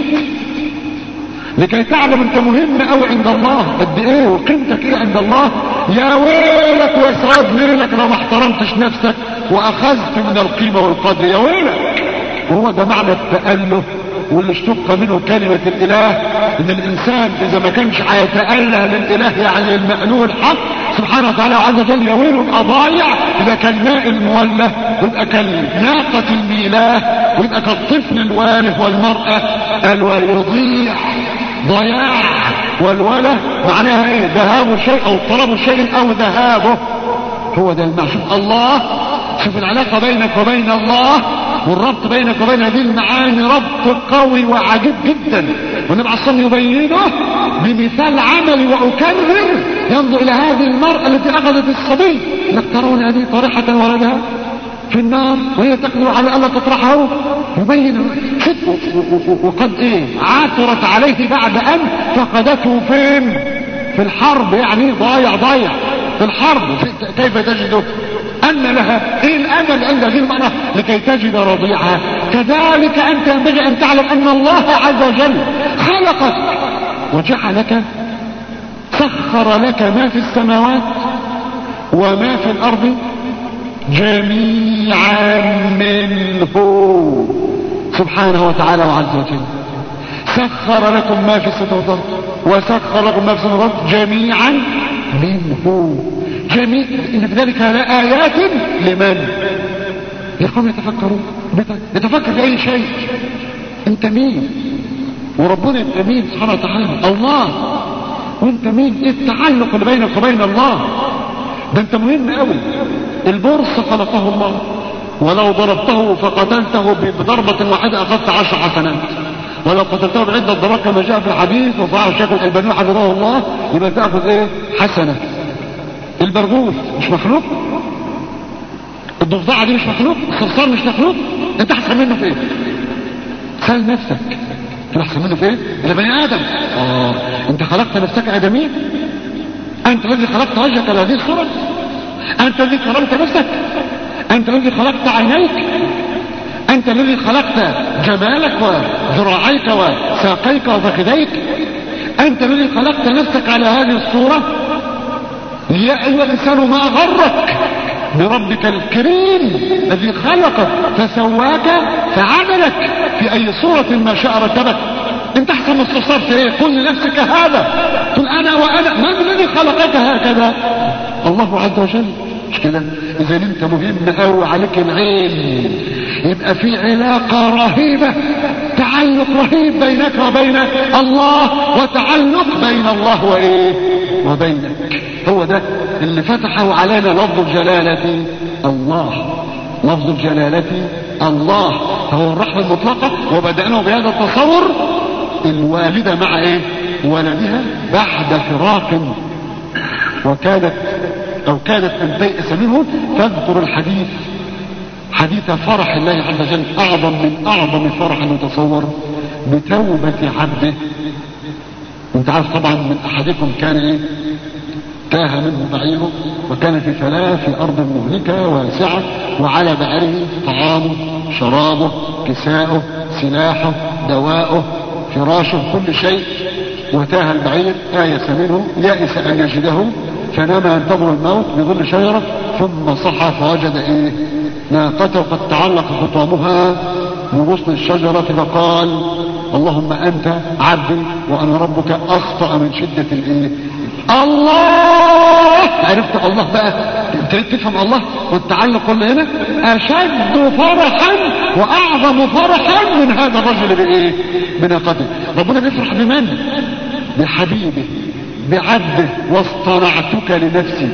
لكي تعلم انت مهم قوي عند الله قد ايه، وقيمتك ايه عند الله. يا ويلك واسعاد ليلك لو ما احترمتش نفسك واخذت من القيمة والقدر، يا ويلك. وهو ده معنى التأله، واللي اشتق منه كلمة الاله، ان الانسان اذا ما كانش هيتأله للاله يعني المألوه الحق سبحانه وتعالى عز وجل، يا ويله يبقى ضايع، يبقى كالماء المولى، ويبقى كالناقة الميلاه، ويبقى كالطفل الوارث والمرأة اليضيع. ضياع والوله معناها ايه؟ ذهاب شيء او طلب شيء او ذهابه. هو ده المعنى. شوف الله، شوف العلاقة بينك وبين الله والربط بينك وبين هذه المعاني ربط قوي وعجيب جدا. والنبي عليه الصلاة والسلام يبينه بمثال عملي واكرر، ينظر الى هذه المرأة التي اخذت الصبي، لك ترون هذه طارحة ولدها في النار وهي تقدر على الا تطرحه، يبين وقد ايه عاثرت عليه بعد ان فقدته فين؟ في الحرب، يعني ضايع ضايع في الحرب. كيف تجده ان لها ايه الامل عند هذه المرأة لكي تجد رضيعها؟ كذلك انت ينبغي ان تعلم ان الله عز وجل خلقك وجعلك، سخر لك ما في السماوات وما في الارض جميعا منه سبحانه وتعالى وعز وجل. سخر لكم ما في السماوات وسخر لكم ما في السماوات جميعا منه. جميع ان في ذلك لآيات لمن يقوم يتفكرون. يتفكر في اي شيء. انت مين؟ وربنا انت مين سبحانه وتعالى؟ الله. وانت مين؟ ايه التعلق اللي بينك وبين الله؟ ده انت مهم قوي. البرص خلقه الله، ولو ضربته فقتلته بضربة واحدة اخذت عشر حسنات، ولو قتلته بعدة ضربات كما جاء في الحديث وصححه الشيخ الألباني حفظه الله يبقى تاخذ ايه؟ حسنة. البرغوث مش مخلوق؟ الضفدعة دي مش مخلوق؟ الصرصار مش مخلوق؟ انت احسن منه في ايه؟ سأل نفسك، انت احسن منه في ايه؟ ده بني ادم. اه انت خلقت نفسك ادمية؟ انت الذي خلقت وجهك على هذه الصورة؟ انت الذي كرمت نفسك؟ انت الذي خلقت عينيك؟ انت الذي خلقت جمالك وذراعيك وساقيك وفخذيك؟ انت الذي خلقت نفسك على هذه الصورة؟ يا ايها الانسان ما غرك بربك الكريم الذي خلقك فسواك فعملك في اي صورة ما شاء ركبك. انت احسن من الصرصار في ايه؟ قل لنفسك هذا، قل انا وانا. من الذي خلقك هكذا؟ الله عز وجل. مش كده؟ اذا انت مهم قوي عليك العين، يبقى في علاقة رهيبة، تعلق رهيب بينك وبين الله، وتعلق بين الله وايه وبينك. هو ده اللي فتحه علينا لفظ الجلالة الله. لفظ الجلالة الله هو الرحمة المطلقة، وبدأنا بهذا التصور. الوالدة مع ايه؟ ولدها بعد فراق، وكانت او كانت ان تيأس منه تذكر الحديث، حديث فرح الله عز وجل، اعظم من اعظم فرح يتصور بتوبة عبده. انت عارف طبعا من احدكم كان ايه؟ تاه منه بعيره وكان في فلاة في ارض مهلكة واسعة، وعلى بعيره طعامه شرابه كساؤه سلاحه دواؤه فراشه كل شيء، وتاه البعير آيس منه، يأس ان يجده، فنام ينتظر الموت بظل شجرة، ثم صحى فوجد ايه؟ ناقته قد تعلق خطامها بغصن الشجرة، فقال اللهم انت عبدي وانا ربك، اخطأ من شدة الايه؟ الله. عرفت الله بقى؟ ابتديت تفهم الله والتعلق كله هنا. اشد فرحا واعظم فرحا من هذا الرجل بايه؟ بناقته. ربنا بيفرح بمن؟ بحبيبه بعبده. واصطنعتك لنفسي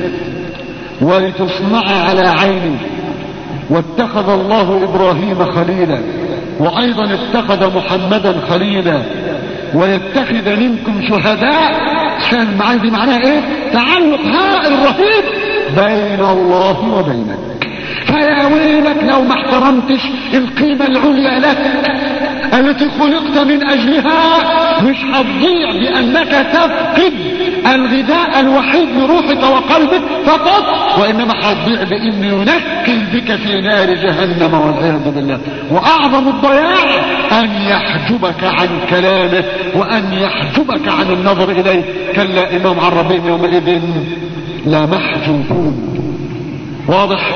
ولتصنع على عيني. واتخذ الله ابراهيم خليلا، وايضا اتخذ محمدا خليلا، ويتخذ منكم شهداء. عشان المعاني دي معناها ايه؟ تعلق هائل رهيب بين الله وبينك. فيا ويلك لو ما احترمتش القيمة العليا لك التي خلقت من اجلها، مش هتضيع بانك تفقد الغذاء الوحيد لروحك وقلبك فقط، وانما هتضيع بان ينكل بك في نار جهنم والعياذ بالله. واعظم الضياع ان يحجبك عن كلامه وان يحجبك عن النظر اليه. كلا انهم عن ربهم يومئذ لا محجوبون. واضح؟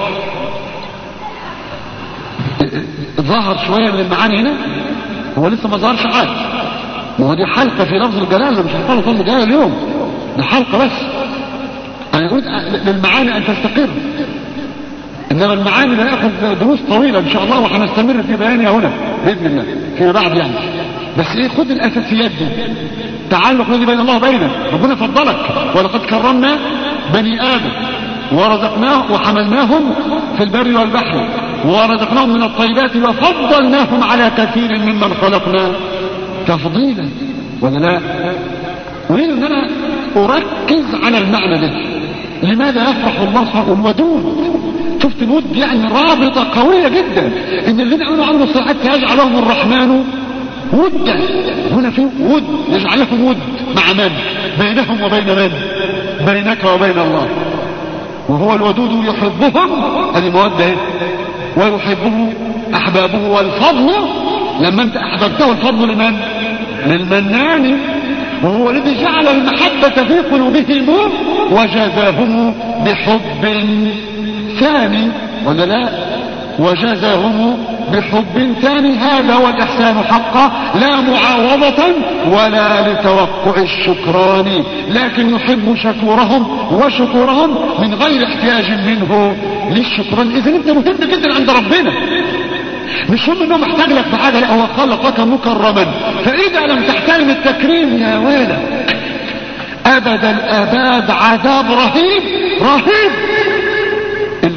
ظهر شوية من المعاني هنا، هو لسه ما ظهرش حاجة. ما هو دي حلقة في لفظ الجلالة، مش هنقول لفظ الجلالة اليوم، دي حلقة بس. أنا أقول للمعاني أن تستقر، إنما المعاني نأخذ دروس طويلة إن شاء الله، وحنستمر في بيانها هنا بإذن الله فيما بعد يعني. بس إيه، خد الأساسيات دي. تعلق الذي بين الله وبينك. ربنا فضلك، ولقد كرمنا بني آدم ورزقناه وحملناهم في البر والبحر ورزقناهم من الطيبات وفضلناهم على كثير ممن خلقنا تفضيلا، ولا لا؟ أريد أن أنا أركز على المعنى ده. لماذا يفرح الله سبحانه الودود؟ شفت الود يعني رابطة قوية جدا، إن الذين آمنوا وعملوا الصالحات يجعلهم الرحمن ودا. هنا في ود، يجعلهم ود مع من؟ بينهم وبين من؟ بينك وبين الله. وهو الودود يحبهم، هذه مودة، ويحبه أحبابه. والفضل لما أنت أحببته الفضل لمن؟ للمنان. وهو الذي جعل المحبة في قلوبهم وجزاهم بحب ثاني، ولا لا؟ وجزاهم بحب ثاني. هذا هو الإحسان حقا، لا معاوضة ولا لتوقع الشكران، لكن يحب شكورهم وشكورهم من غير احتياج منه للشكران. إذن أنت مهم جدا عند ربنا، مش هم انه محتاج لك بحاجة، لا، هو خلقك مكرما. فإذا لم تحترم التكريم يا ويلك، أبد الآباد عذاب رهيب رهيب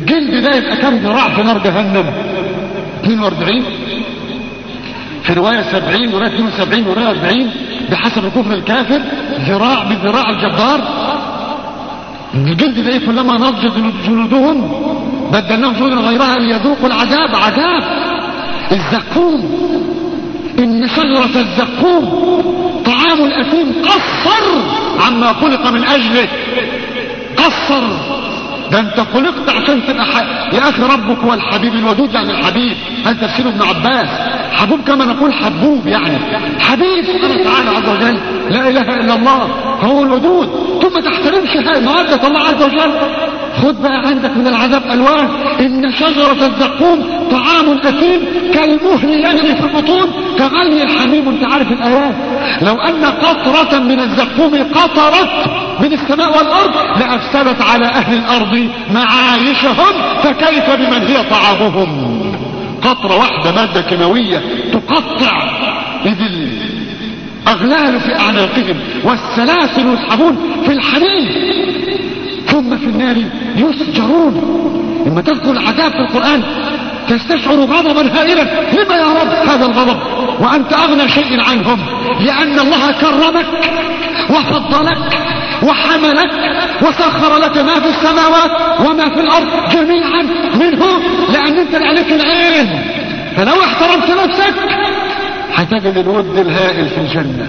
الجلد ده يبقى كام ذراع في نار جهنم؟ اثنين وأربعين، في رواية سبعين، ورواية اثنين وسبعين، ورواية أربعين، بحسب الكفر الكافر، ذراع بذراع الجبار. الجلد ده كلما نضجت جلودهم بدلناهم جلودا غيرها ليذوقوا العذاب. عذاب الزقوم، إن شجرة الزقوم طعام الأثيم، قصر عما خلق من أجله، قصر. ده انت خلقت عشان تبقى ح... يا اخي ربك هو الحبيب الودود، يعني الحبيب. هل تفسير ابن عباس حبوب كما نقول حبوب، يعني حبيب سبحانه وتعالى عز وجل، لا اله الا الله، هو الودود. ثم تحترمش مودة الله عز وجل. خد بقى عندك من العذاب الوان. ان شجرة الزقوم طعام الاثيم كالمهل يجري في البطون كغلي الحميم. انت عارف الايات، لو ان قطرة من الزقوم قطرت من السماء والارض لافسدت على اهل الارض معايشهم، فكيف بمن هي طعامهم. قطرة واحدة مادة كيماوية تقطع، اذ الاغلال في اعناقهم والسلاسل يسحبون في الحميم، ثم في النار يسجرون. لما تذكر العذاب في القرآن تستشعر غضبا هائلا. لما يا رب هذا الغضب وأنت أغنى شيء عنهم؟ لأن الله كرمك وفضلك وحملك وسخر لك ما في السماوات وما في الأرض جميعا منه، لأن أنت عليك العين. فلو احترمت نفسك هتجد الود الهائل في الجنة.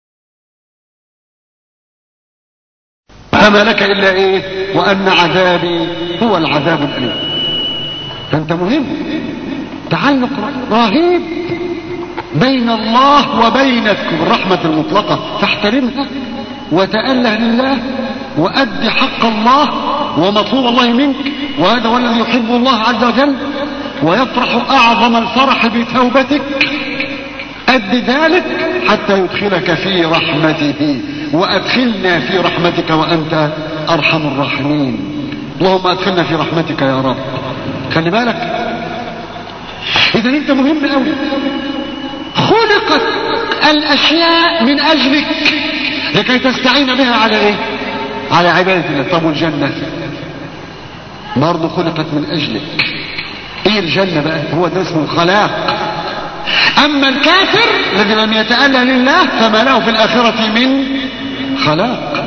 فما لك إلا إيه؟ وأن عذابي هو العذاب الأليم. فأنت مهم، تعلق رهيب بين الله وبينك، الرحمة المطلقة، فاحترمها وتأله لله وأد حق الله ومطلوب الله منك. وهذا هو الذي يحب الله عز وجل ويفرح أعظم الفرح بتوبتك. أد ذلك حتى يدخلك في رحمته، وأدخلنا في رحمتك وأنت أرحم الراحمين. اللهم أدخلنا في رحمتك يا رب. خلي بالك، إذا أنت مهم أوي. خلقت الأشياء من أجلك لكي تستعين بها على إيه؟ على عبادة الله. طب والجنة برضه خلقت من أجلك. إيه الجنة بقى؟ هو ده اسمه الخلاق. أما الكافر الذي لم يتأله لله فما له في الآخرة من خلاق.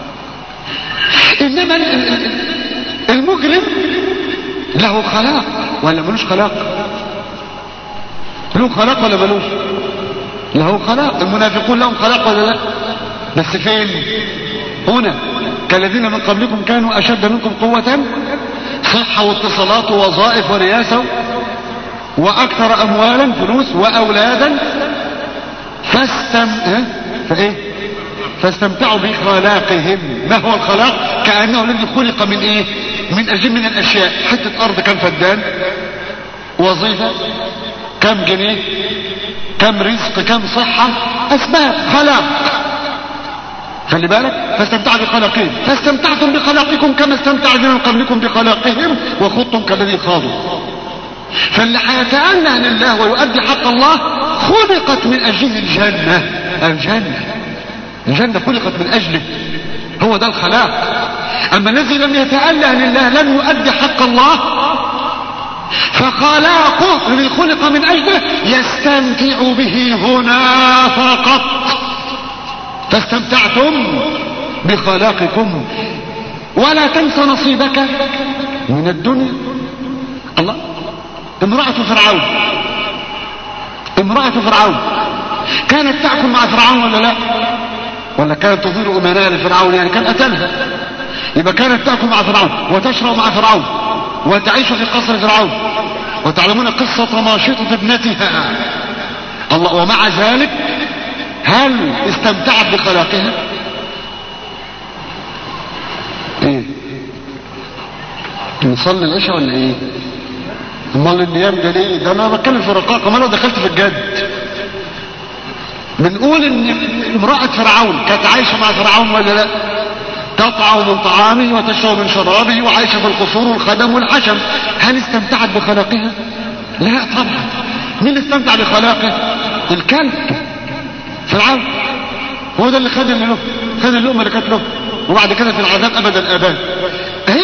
إنما المجرم له خلاق ولا ملوش خلاق؟ له خلاق ولا ملوش؟ له خلاق. المنافقون لهم خلاق ولا لا؟ بس فين؟ هنا. كالذين من قبلكم كانوا أشد منكم قوة، صحة واتصالات ووظائف ورياسة واكثر اموالا، فلوس واولادا، فاستم فايه فاستمتعوا بخلاقهم. ما هو الخلاق؟ كأنه الذي خلق من ايه؟ من اجل من الاشياء. حتة ارض كم فدان، وظيفة كم جنيه، كم رزق، كم صحة، اسباب خلاق. خلي بالك، فاستمتعوا بخلاقهم. فاستمتعتم بخلاقكم كما استمتع الذين من قبلكم بخلاقهم وخضتم كالذي خاضوا. فاللي هيتأله لله ويؤدي حق الله خلقت من أجل الجنة. الجنة الجنة خلقت من أجله، هو ده الخلاق. أما الذي لم يتأله لله لم يؤدي حق الله فخلاقه الذي خلق من أجله يستمتع به هنا فقط. فاستمتعتم بخلاقكم ولا تنس نصيبك من الدنيا. الله، امرأة فرعون امرأة فرعون كانت تأكل مع فرعون ولا لا؟ ولا كانت تظهر أمناء لفرعون؟ يعني كان قتلها. يبقى كانت تأكل مع فرعون وتشرب مع فرعون وتعيش في قصر فرعون. وتعلمون قصة ماشطة ابنتها. الله، ومع ذلك هل استمتعت بخلاقها؟ ايه، نصلي العشاء ولا ايه؟ امال النيام ده ليه؟ ده انا بتكلم في رقاقه، ما انا دخلت في الجد. بنقول ان امرأة فرعون كانت عايشة مع فرعون ولا لا؟ تطعم من طعامه وتشرب من شرابه وعايشة في القصور والخدم والحشم. هل استمتعت بخلاقها؟ لا طبعا. مين استمتع بخلاقه؟ الكلب فرعون. هو ده اللي خد اللي له، خد اللقمه اللي كانت له، وبعد كده في العذاب ابدا الاباد. هي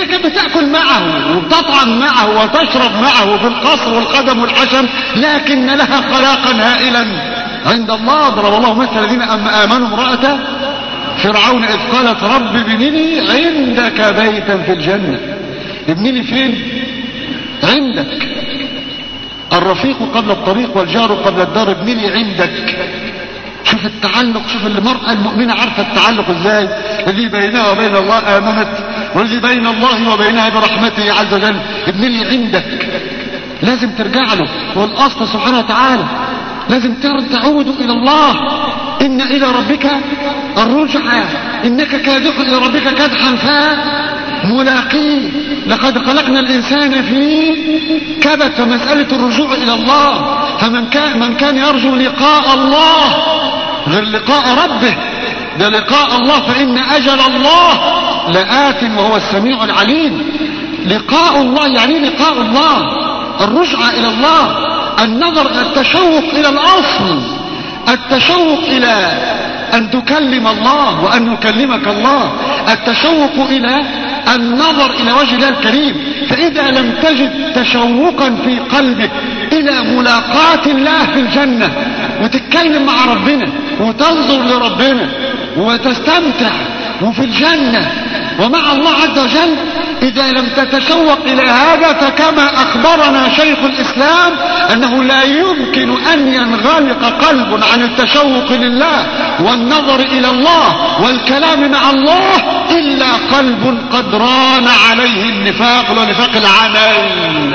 هي كانت بتأكل معه وبتطعم معه وتشرب معه في القصر والقدم والحشم، لكن لها خلاقا هائلا عند الله. ضرب الله مثل الذين آمنوا امرأة فرعون إذ قالت رب ابن لي عندك بيتا في الجنة. ابن لي فين؟ عندك. الرفيق قبل الطريق والجار قبل الدار، ابن لي عندك. شوف التعلق، شوف المرأة المؤمنة عارفة التعلق ازاي، الذي بينها وبين الله آمنت والذي بين الله وبينها برحمته عز وجل. ابن لي عندك، لازم ترجع له، والأصل سبحانه وتعالى لازم تعود إلى الله. إن إلى ربك الرجعى، إنك كادح إلى ربك كدحا فملاقيه. لقد خلقنا الإنسان في كبد. فمسألة الرجوع إلى الله، فمن كان, من كان يرجو لقاء الله غير لقاء ربه، ده لقاء الله فإن أجل الله لآت وهو السميع العليم. لقاء الله يعني لقاء الله، الرجعة إلى الله، النظر، التشوق إلى الأصل، التشوق إلى أن تكلم الله وأن يكلمك الله، التشوق إلى النظر إلى وجه الله الكريم. فإذا لم تجد تشوقا في قلبك إلى ملاقاة الله في الجنة وتتكلم مع ربنا وتنظر لربنا وتستمتع وفي الجنة ومع الله عز وجل، إذا لم تتشوق إلى هذا فكما أخبرنا شيخ الإسلام أنه لا يمكن أن ينغلق قلب عن التشوق لله والنظر إلى الله والكلام مع الله إلا قلب قد ران عليه النفاق ونفاق العمل.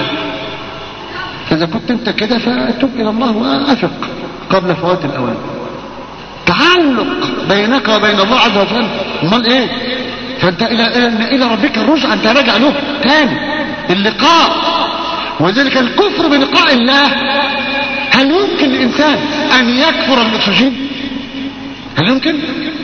إذا كنت أنت كده فتب إلى الله وأثق قبل فوات الأوان. تعلق بينك وبين الله عز وجل، امال ايه؟ فانت الى الى ربك الرجع، انت راجع له تاني اللقاء. وذلك الكفر بلقاء الله، هل يمكن للانسان ان يكفر الاكسجين؟ هل يمكن؟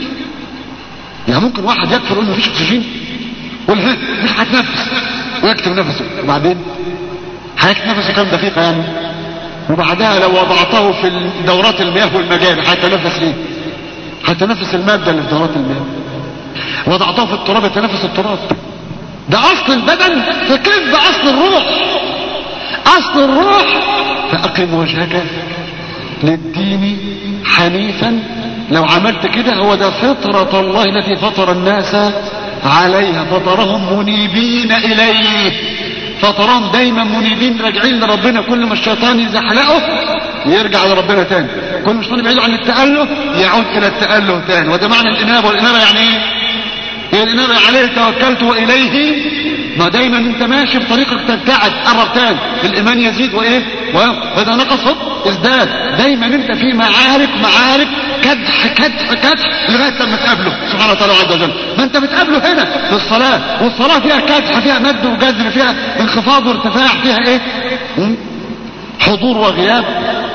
يعني ممكن واحد يكفر انه مفيش اكسجين يقول ها مش هتنفس ويكتم نفسه، وبعدين هيكتم نفسه كام دقيقه يعني، وبعدها لو وضعته في دورات المياه والمجاري هيتنفس ليه؟ هيتنفس المادة اللي في دورات المياه. وضعته في التراب يتنفس التراب. ده اصل البدن، فكيف باصل الروح؟ اصل الروح فاقم وجهك للدين حنيفا. لو عملت كده هو ده فطرة الله التي فطر الناس عليها، فطرهم منيبين اليه، فطرهم دايما منيبين راجعين لربنا. كل ما الشيطان يزحلقه يرجع لربنا تاني، كل ما الشيطان يبعد عن التأله يعود الى التأله تاني. وده معنى الانابة. والانابة يعني ايه؟ هي الانابة عليه توكلت واليه. ما دايما انت ماشي في طريقك تبتعد قرب تاني، الايمان يزيد وايه واذا نقص ازداد. دايما انت في معارك معارك كدح كدح كدح لغايه لما تقابله سبحانه وتعالى عز وجل. ما انت بتقابله هنا في الصلاه، والصلاه فيها كدح، فيها مد وجزر، فيها انخفاض وارتفاع، فيها ايه؟ حضور وغياب.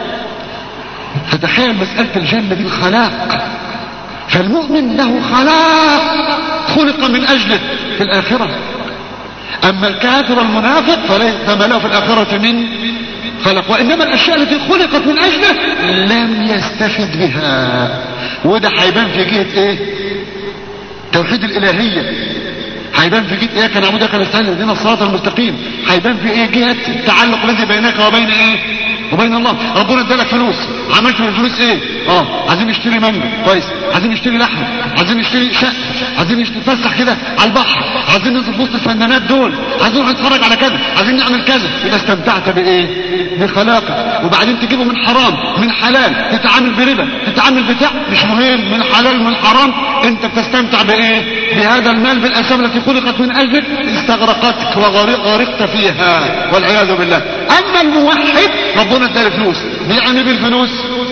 فتخيل مساله الجنه دي الخلاق. فالمؤمن له خلاق خلق من اجله في الاخره. اما الكافر المنافق فما له في الاخره من خلق. وانما الاشياء التي خلقت من اجله لم يستفد بها. وده هيبان في جهه ايه؟ توحيد الالهيه. هيبان في جهه ايه؟ كان عمود كان نستعين اهدنا الصراط المستقيم. هيبان في ايه؟ جهه التعلق الذي بينك وبين ايه؟ وبين الله. ربنا ادالك فلوس، عملت من الفلوس ايه؟ اه عايزين نشتري مانجا كويس، عايزين نشتري لحم، عايزين نشتري شقه، عايزين نتفسح كده على البحر، عايزين ننزل في وسط الفنانات دول، عايزين نروح نتفرج على كذا، عايزين نعمل كذا. يبقى استمتعت بايه؟ بخلاقك. وبعدين تجيبه من حرام من حلال، تتعامل بربا، تتعامل بتاع مش مهم، من حلال من حرام، انت بتستمتع بايه؟ بهذا المال، بالاسباب التي خلقت من اجلك استغرقتك وغرقت فيها والعياذ بالله. اما الموحد ربنا اداله فلوس، بيعمل بالفلوس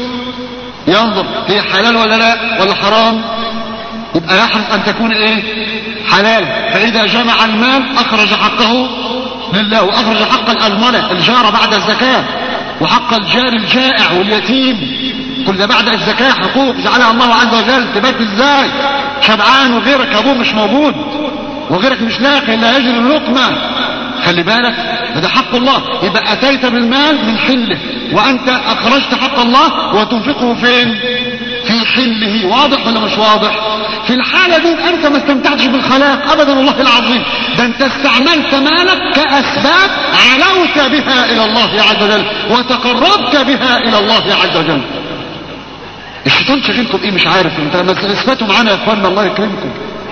ينظر هي حلال ولا لا ولا حرام، يبقى يحرص ان تكون ايه؟ حلال. فاذا جمع المال اخرج حقه لله، واخرج حق الارمله الجاره بعد الزكاه، وحق الجار الجائع واليتيم، كل ده بعد الزكاه حقوق جعلها الله عز وجل. تبات ازاي؟ شبعان وغيرك ابوه مش موجود وغيرك مش لاقي الا يجري اللقمه. خلي بالك، هذا حق الله. يبقى اتيت بالمال من حله، وانت اخرجت حق الله وتنفقه فين؟ في حله. واضح ولا مش واضح؟ في الحالة دي انت ما استمتعتش بالخلاق ابدا والله العظيم، ده انت استعملت مالك كاسباب علوت بها الى الله عز وجل وتقربت بها الى الله عز وجل. الشيطان شغلكم ايه مش عارف، انت ما اثبتوا معانا يا اخوانا الله يكرمكم.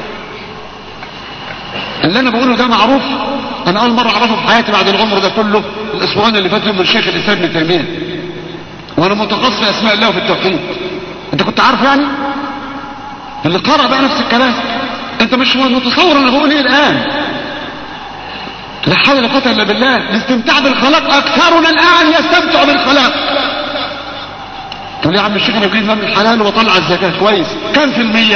اللي انا بقوله ده معروف، انا اول مرة اعرفه في حياتي بعد العمر ده كله الاسبوعين اللي فاتوا من الشيخ الاسلام ابن تيمية، وانا متخصص في اسماء الله وفي التوحيد. انت كنت عارف يعني؟ اللي قرأ بقى نفس الكلام. انت مش متصور انا بقول ايه الان. لا حول ولا قوة الا بالله. الاستمتاع بالخلاق اكثرنا الان يستمتع بالخلاق. تقول يا عم الشيخ انا بجيب من الحلال وطلع الزكاة كويس، كم في المية؟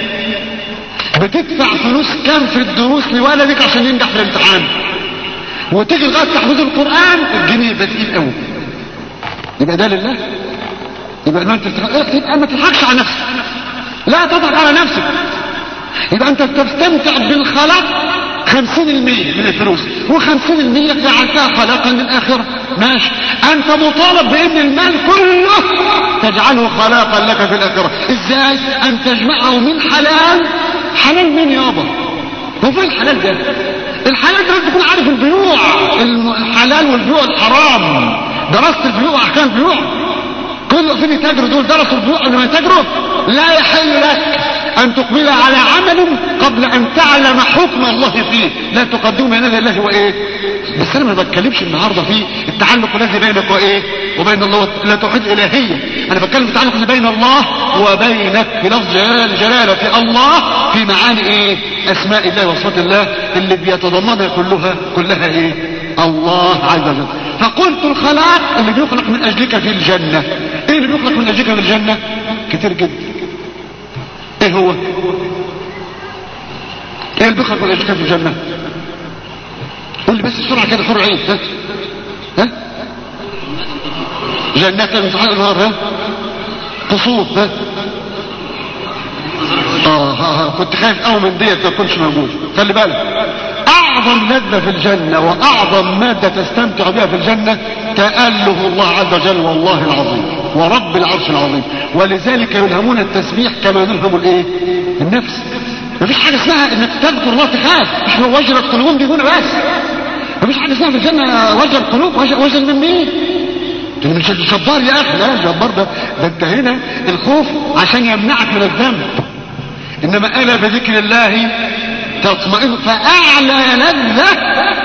بتدفع فلوس كم في الدروس لولدك عشان ينجح في الامتحان، وتيجي لغايه تحفيظ القرآن الجنيه يبقى تقيل قوي. يبقى ده لله؟ يبقى ما انت يبقى ما تضحكش على نفسك، لا تضحك على نفسك. يبقى انت بتستمتع بالخلاق خمسين المية من الفلوس، وخمسين المية جعلتها خلاقا للآخرة، ماشي. انت مطالب بان المال كله تجعله خلاقا لك في الآخرة. ازاي؟ ان تجمعه من حلال. حلال مين يابا؟ هو فين الحلال ده؟ الحلال ده تكون عارف البيوع الحلال والبيوع الحرام. درست البيوع احكام البيوع؟ كل فين يتاجروا دول درسوا البيوع قبل ما يتاجروا؟ لا يحل لك ان تقبل على عمل قبل ان تعلم حكم الله فيه. لا تقدم بين يدي الله وايه. بس انا ما بتكلمش النهارده في التعلق الذي بينك وايه وبين الله، لا توحيد الهيه. انا بتكلم في التعلق الذي بين الله وبينك في لفظ جلاله في الله، في معاني ايه اسماء الله وصفات الله اللي بيتضمنها كلها كلها ايه الله عز وجل. فقلت الخلاق اللي بيخلق من اجلك في الجنه. ايه اللي بيخلق من اجلك في الجنه؟ كتير جدا. ايه هو؟ ايه اللي بيخلق من اجلك في الجنه؟ قول لي بس بسرعه كده حر عين. ها ها جنات من تحت الانهار. ها قصور. ها اه ها كنت خايف قوي من ديت ما تكونش موجود. خلي بالك، اعظم لذة في الجنة واعظم مادة تستمتع بها في الجنة تأله الله عز وجل والله العظيم ورب العرش العظيم. ولذلك يلهمون التسبيح كما نلهم الايه النفس. مفيش حاجة اسمها انك تذكر الله تخاف، مش هو وجل القلوب دي هنا بس. مفيش حاجة اسمها في الجنة وجل القلوب. وجل, وجل من مين؟ انت مش الجبار يا اخي. لا الجبار ده ده انت هنا الخوف عشان يمنعك من الذنب، انما الا بذكر الله تطمئن. فاعلى لذة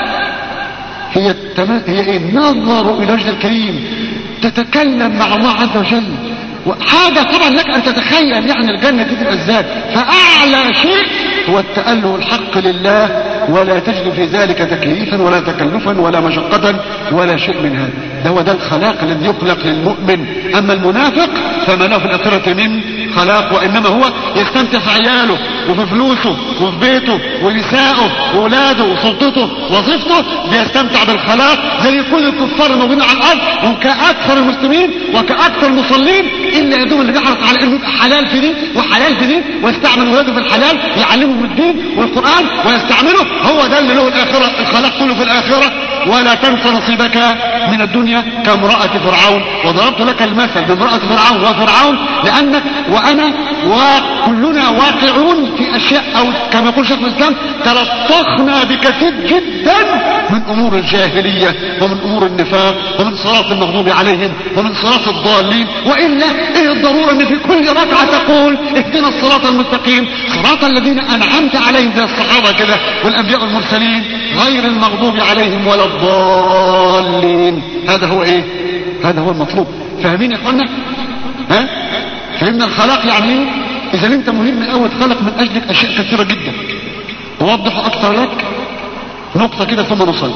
هي التم... هي ايه؟ النظر الى وجه الكريم، تتكلم مع الله عز وجل. وحاجة طبعا لك ان تتخيل يعني الجنة دي تبقى ازاي. فاعلى شيء هو التأله الحق لله، ولا تجد في ذلك تكليفا ولا تكلفا ولا مشقة ولا شيء من هذا. ده هو ده الخلاق الذي يخلق للمؤمن. اما المنافق فما له في الاخرة من خلاق، وانما هو يستمتع في عياله وفي فلوسه وفي بيته ونسائه واولاده وسلطته وظيفته، بيستمتع بالخلاق زي كل الكفار الموجودين على الارض وكاكثر المسلمين وكاكثر المصلين، الا يدوم اللي بيحرص على انه يبقى حلال في دين وحلال في دين ويستعمل ولاده في الحلال، يعلمهم الدين والقران ويستعمله. هو ده اللي له الاخره، الخلاق كله في الاخره. ولا تنس نصيبك من الدنيا كامرأة فرعون. وضربت لك المثل بامرأة فرعون وفرعون لأنك وأنا وكلنا واقعون في أشياء، أو كما يقول شيخ الإسلام تلطخنا بكثير جدا من أمور الجاهلية ومن أمور النفاق ومن صراط المغضوب عليهم ومن صراط الضالين. وإلا إيه الضرورة أن في كل ركعة تقول اهدنا الصراط المستقيم صراط الذين أنعمت عليهم زي الصحابة كده والأنبياء والمرسلين غير المغضوب عليهم ولا الضالين. هذا هو ايه؟ هذا هو المطلوب. فاهمين يا اخوانا؟ ها؟ فهمنا الخلاق يعني ايه؟ اذا انت مهم اوي تخلق من اجلك اشياء كثيرة جدا. اوضح اكثر لك نقطة كده ثم نصلي.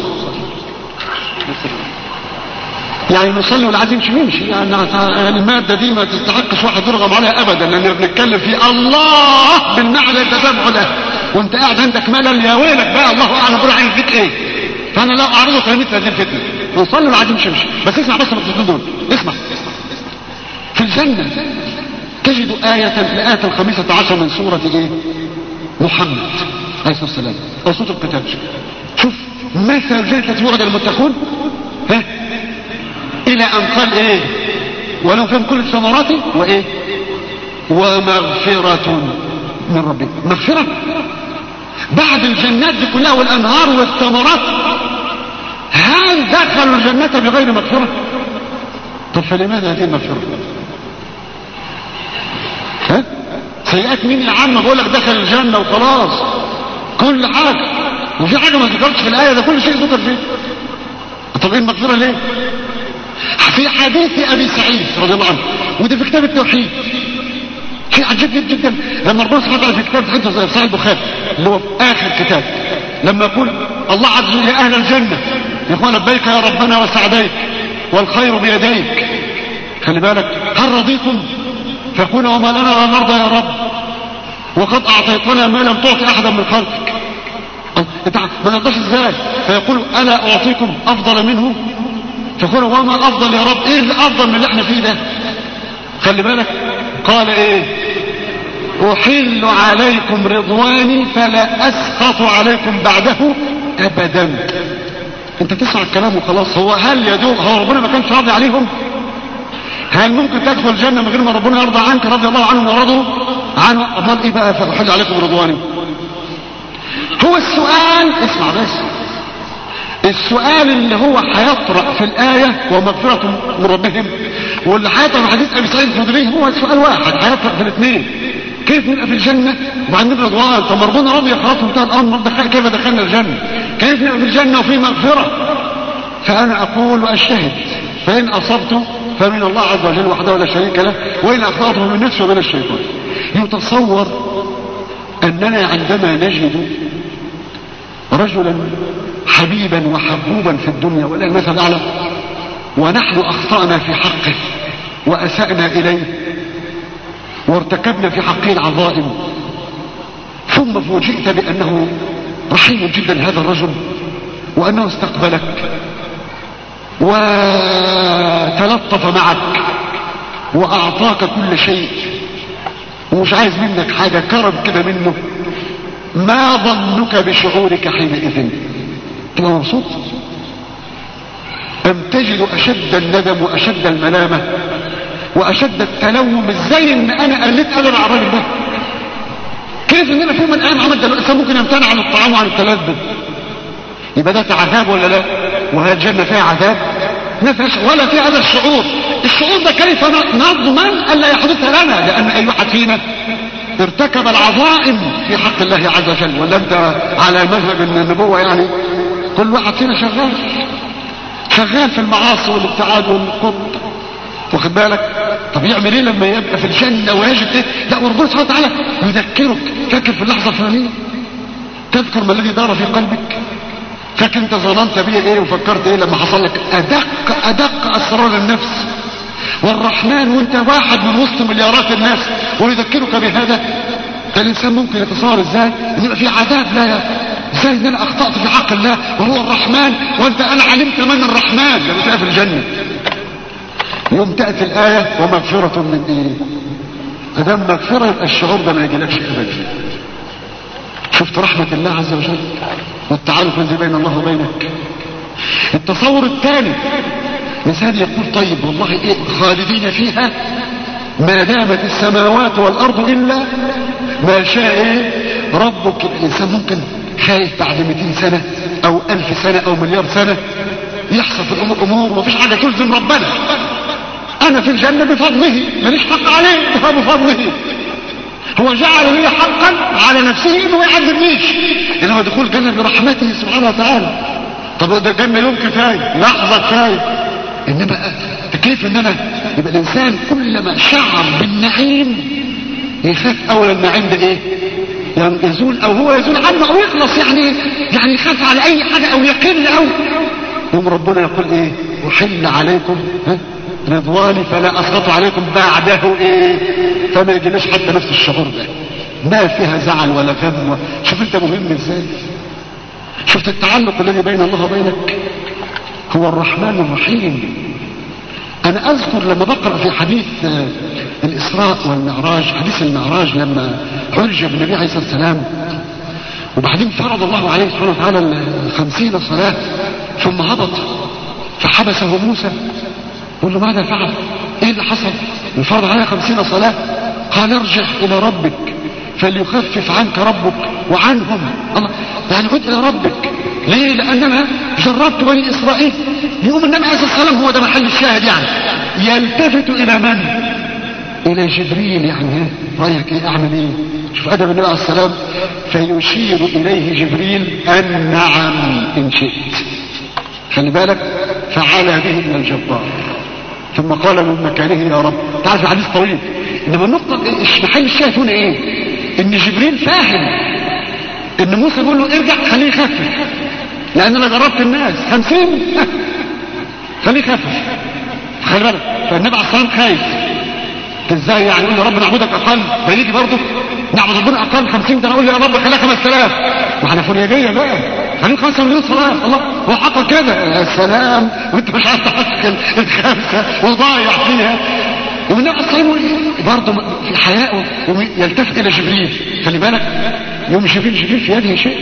يعني نصلي والعاد يمشي يمشي يعني المادة دي ما تستحقش واحد يرغم عليها ابدا، لان بنتكلم في الله بالمعنى التتابع له، وانت قاعد عندك ملل يا ويلك بقى الله اعلم بقول عايز فيك ايه. فانا لا اعرضه تلاميذ هذه الفتنه. نصلي والعاد يمشي يمشي. بس اسمع بس الخطوتين دول، اسمع. في الجنة تجد آية الآية الخامسة عشر من سورة ايه؟ محمد عليه الصلاة والسلام، او سورة القتال. شوف مثل الجنة وعد المتقون. ها الى ان قال ايه؟ ولو كان كل الثمرات وايه ومغفرة من ربك. مغفرة بعد الجنات دي كلها والأنهار والثمرات، هل دخلوا الجنة بغير مغفرة؟ طب فلماذا هذه المغفرة؟ ها؟ سيئات مين يا عم؟ بقول لك دخل الجنة وخلاص كل حاجة، وفي حاجة ما ذكرتش في الآية، ده كل شيء ذكر فيه. طب ايه المغفرة ليه؟ في حديث أبي سعيد رضي الله عنه، وده في كتاب التوحيد، شيء عجيب جدا لما ربنا سبحانه وتعالى في كتاب حديثه زي صحيح البخاري اللي هو في آخر كتاب، لما يقول الله عز وجل يا أهل الجنة يقول لبيك يا ربنا وسعديك والخير بيديك، خلي بالك، هل رضيتم؟ فيقول وما لنا لا نرضى يا رب وقد أعطيتنا ما لم تعطي أحدا من خلقك. انت ما نرضاش ازاي؟ فيقول ألا أعطيكم أفضل منه؟ فيقول وما أفضل يا رب؟ ايه اللي أفضل من اللي احنا فيه ده؟ خلي بالك، قال ايه؟ أحل عليكم رضواني فلا أسخط عليكم بعده أبدا. انت تسمع الكلام وخلاص. هو هل يدوم هو ربنا ما كانش راضي عليهم؟ هل ممكن تدخل الجنة من غير ما ربنا يرضى عنك رضي الله عنهم ورضوا عنه؟ امال ايه بقى فأحل عليكم رضواني؟ هو السؤال، اسمع بس، السؤال اللي هو هيطرأ في الآية ومغفرة من ربهم، واللي هيطرأ في حديث أبي سعيد الخدري هو سؤال واحد هيطرأ في الاثنين، كيف نبقى في الجنة وعندنا رضوان؟ طب ربنا رضي خلاص انتهى الأمر، كيف دخلنا الجنة؟ كيف نبقى في الجنة وفي مغفرة؟ فأنا أقول وأجتهد، فإن أصبت فمن الله عز وجل وحده لا شريك له، وإن أخطأت من نفسي ومن الشيطان. يتصور أننا عندما نجد رجلا حبيبا وحبوبا في الدنيا ولا المثل الأعلى، ونحن أخطأنا في حقه وأسأنا إليه وارتكبنا في حقه العظائم، ثم فوجئت بأنه رحيم جدا هذا الرجل، وأنه استقبلك وتلطف معك وأعطاك كل شيء ومش عايز منك حاجة، كرم كده منه، ما ظنك بشعورك حينئذ؟ تبقى مبسوط؟ أم تجد أشد الندم وأشد الملامة وأشد التلوم؟ ازاي ان انا قلت ادب على الراجل ده؟ كيف ان انا في يوم من الايام عملت الانسان ممكن يمتنع عن الطعام وعن التلذذ؟ يبقى ده عذاب ولا لا؟ وهي الجنة فيها عذاب؟ ما فيهاش ولا فيها هذا الشعور. الشعور ده كيف نضمن الا يحدث لنا؟ لان اي واحد فينا ارتكب العظائم في حق الله عز وجل. ولا انت على مذهب النبوة يعني كل واحد فينا شغال شغال في المعاصي والابتعاد والقط، واخد بالك؟ طب يعمل ايه لما يبقى في الجنة ويجد ايه؟ لا، وربنا سبحانه وتعالى يذكرك. فاكر في اللحظة الفلانية؟ تذكر ما الذي دار في قلبك؟ فاكر انت ظننت بيه ايه وفكرت ايه لما حصل لك ادق ادق اسرار النفس؟ والرحمن وانت واحد من وسط مليارات الناس ويذكرك بهذا. الانسان ممكن يتصور ازاي ان يبقى في عذاب؟ لا، ازاي ان انا اخطأت في حق الله وهو الرحمن، وانت انا علمت من الرحمن لما تبقى في الجنة. يوم تأتي الآية ومغفرة من ايه؟ ادام مغفرة يبقى الشعور ده ما يجيلكش ابدا. شفت رحمة الله عز وجل والتعارف الذي بين الله وبينك. التصور الثاني، انسان يقول طيب والله ايه خالدين فيها ما دامت السماوات والارض الا ما شاء ايه ربك. الانسان ممكن خايف بعد مئتين سنة او الف سنة او مليار سنة يحصل في الامور امور ومفيش حاجة تلزم ربنا. انا في الجنة بفضله، ماليش حق عليه، فهو بفضله. هو جعل لي حقا على نفسه انه ما يعذبنيش، انما دخول الجنة برحمته سبحانه وتعالى. طب ده جنة يوم كفاية، لحظة كفاية. انما كيف ان انا يبقى الانسان كلما شعر بالنعيم يخاف اول النعيم ده ايه؟ يعني يزول او هو يزول عنه او يخلص، يعني يعني يخاف على اي حاجة او يقل او يوم ربنا يقول ايه؟ احل عليكم ها رضواني فلا اسخط عليكم بعده ايه؟ فما يجيناش حتى نفس الشعور ده، ما فيها زعل ولا غم. شوف انت مهم ازاي، شفت التعلق الذي بين الله وبينك. هو الرحمن الرحيم. انا اذكر لما بقرأ في حديث الاسراء والمعراج، حديث المعراج لما عرج بالنبي عليه الصلاة والسلام وبعدين فرض الله عليه سبحانه وتعالى خمسين صلاة ثم هبط فحبسه موسى. قل له ماذا فعل؟ ايه اللي حصل؟ فرض عليه خمسين صلاة. قال ارجع الى ربك فليخفف عنك ربك وعنهم. الله يعني عد الى ربك. ليه؟ لاننا جربت بني اسرائيل. يقوم النبي عليه الصلاه والسلام، هو ده محل الشاهد، يعني يلتفت الى من؟ الى جبريل. يعني رايك ايه؟ اعمل ايه؟ شوف ادب النبي عليه السلام. فيشير اليه جبريل ان نعم ان شئت. خلي بالك، فعلى به الى الجبار ثم قال من مكانه يا رب. تعرف الحديث طويل، انما النقطه محل الشاهد هنا ايه؟ ان جبريل فاهم ان موسى بيقول له ارجع خليه يخفف، لان انا جربت الناس خمسين خليه يخفف. خلي بالك، فالنبي عليه الصلاه والسلام خايف. ازاي يعني يقول يا رب نعبدك اقل؟ فيجي برضه نعبد ربنا اقل خمسين، ده انا اقول يا رب خليها خمس آلاف. ما احنا فورياجيه بقى، خليه خمسة مليون صلاه. الله هو حقق كده. يا سلام، وانت مش عارف تحقق الخمسه وضايع فيها. والنبي عليه الصلاه والسلام برضه في حيائه يلتفت الى جبريل. خلي بالك، يوم جبريل جبريل في يده شيء.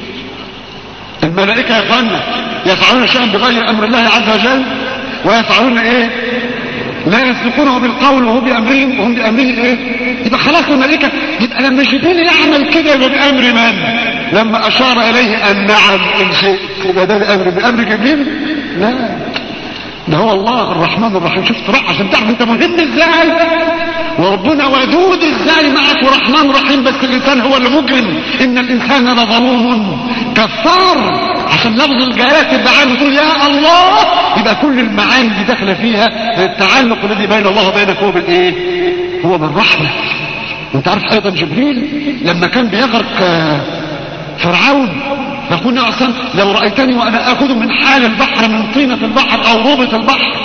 الملائكه يا اخوانا يفعلون شيئا بغير امر الله عز وجل، ويفعلون ايه؟ لا يسبقونه بالقول وهو بامرهم وهم بامره ايه؟ يبقى خلاص الملائكه. يبقى لما جبريل يعمل كده يبقى بامر من؟ لما اشار اليه ان نعم ان شئت، يبقى ده بامر بامر جبريل؟ لا، ده هو الله الرحمن الرحيم. شفت بقى عشان تعرف انت مهم ازاي، وربنا ودود ازاي معك ورحمن رحيم. بس الانسان هو اللي مجرم، ان الانسان لظلوم كفار. عشان لفظ الجلاله تبقى عارف تقول يا الله، يبقى كل المعاني اللي داخله فيها التعلق الذي بين الله وبينك هو بالايه؟ هو بالرحمه. وانت عارف ايضا جبريل لما كان بيغرق فرعون يقول اصلا لو رايتني وانا اخذ من حال البحر من طينه البحر او ربط البحر